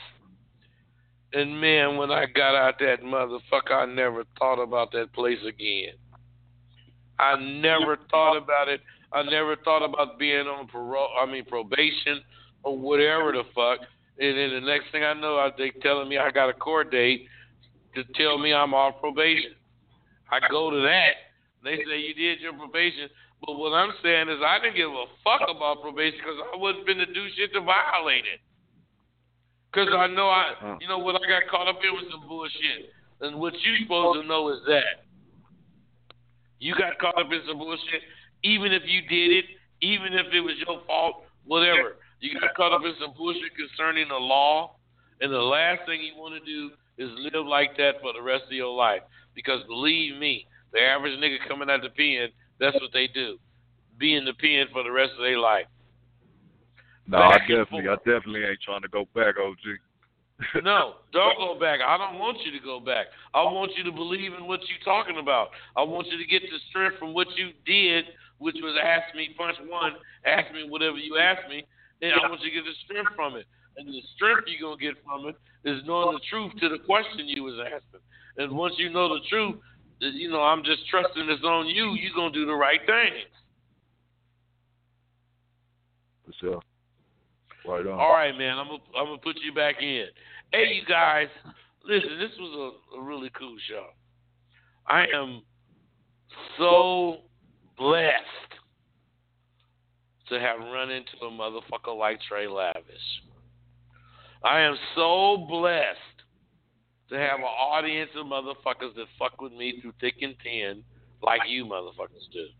[SPEAKER 3] And man, when I got out that motherfucker, I never thought about that place again. I never thought about it. I never thought about being on probation or whatever the fuck. And then the next thing I know, they telling me I got a court date to tell me I'm off probation. I go to that. They say you did your probation. But what I'm saying is I didn't give a fuck about probation because I wasn't finna do shit to violate it. Because I know what I got caught up in was some bullshit. And what you supposed to know is that. You got caught up in some bullshit, even if you did it, even if it was your fault, whatever. You got caught up in some bullshit concerning the law, and the last thing you want to do is live like that for the rest of your life. Because believe me, the average nigga coming out the pen, that's what they do. Be in the pen for the rest of their life.
[SPEAKER 9] No, I definitely ain't trying to go back, OG.
[SPEAKER 3] No, don't go back. I don't want you to go back. I want you to believe in what you're talking about. I want you to get the strength from what you did, which was ask me, punch one, ask me whatever you asked me, and I want you to get the strength from it. And the strength you're going to get from it is knowing the truth to the question you was asking. And once you know the truth, I'm just trusting this on you, you're going to do the right things.
[SPEAKER 9] For sure. Right on.
[SPEAKER 3] All right, man. I'm gonna put you back in. Hey, you guys, listen. This was a really cool show. I am so blessed to have run into a motherfucker like Trey Lavish. I am so blessed to have an audience of motherfuckers that fuck with me through thick and thin, like you motherfuckers do.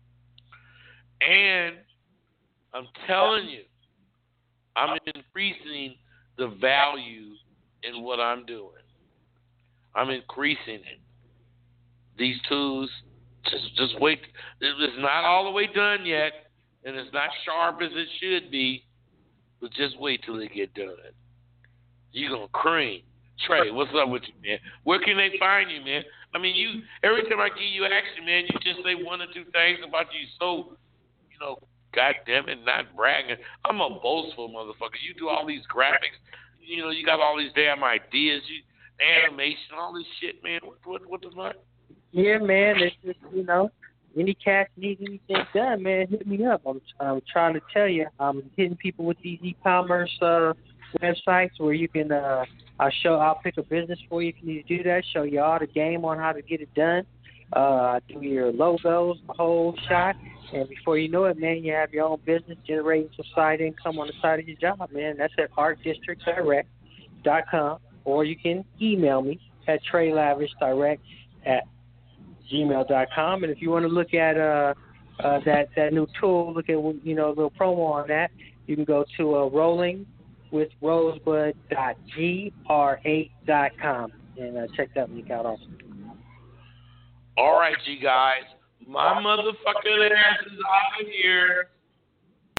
[SPEAKER 3] And I'm telling you, I'm increasing the value in what I'm doing. I'm increasing it. These tools, just wait. It's not all the way done yet, and it's not sharp as it should be, but just wait till it get done. You're going to cream. Trey, what's up with you, man? Where can they find you, man? I mean, you every time I give you action, man, you just say one or two things about you so, God damn it, not bragging. I'm a boastful motherfucker. You do all these graphics. You got all these damn ideas, animation, all this shit, man. What the fuck?
[SPEAKER 4] Yeah, man. It's just, any cats need anything done, man, hit me up. I'm trying to tell you, I'm hitting people with these e-commerce websites where you can. I'll pick a business for you if you need to do that. Show you all the game on how to get it done. I do your logos, the whole shot, and before you know it, man, you have your own business generating some side income on the side of your job, man. That's at artdistrictdirect.com, or you can email me at treylavishdirect@gmail.com. And if you want to look at that new tool, look at a little promo on that, you can go to rollingwithrosebud.gr8.com and check that link out also.
[SPEAKER 3] All right, you guys. My motherfucking ass is out of here.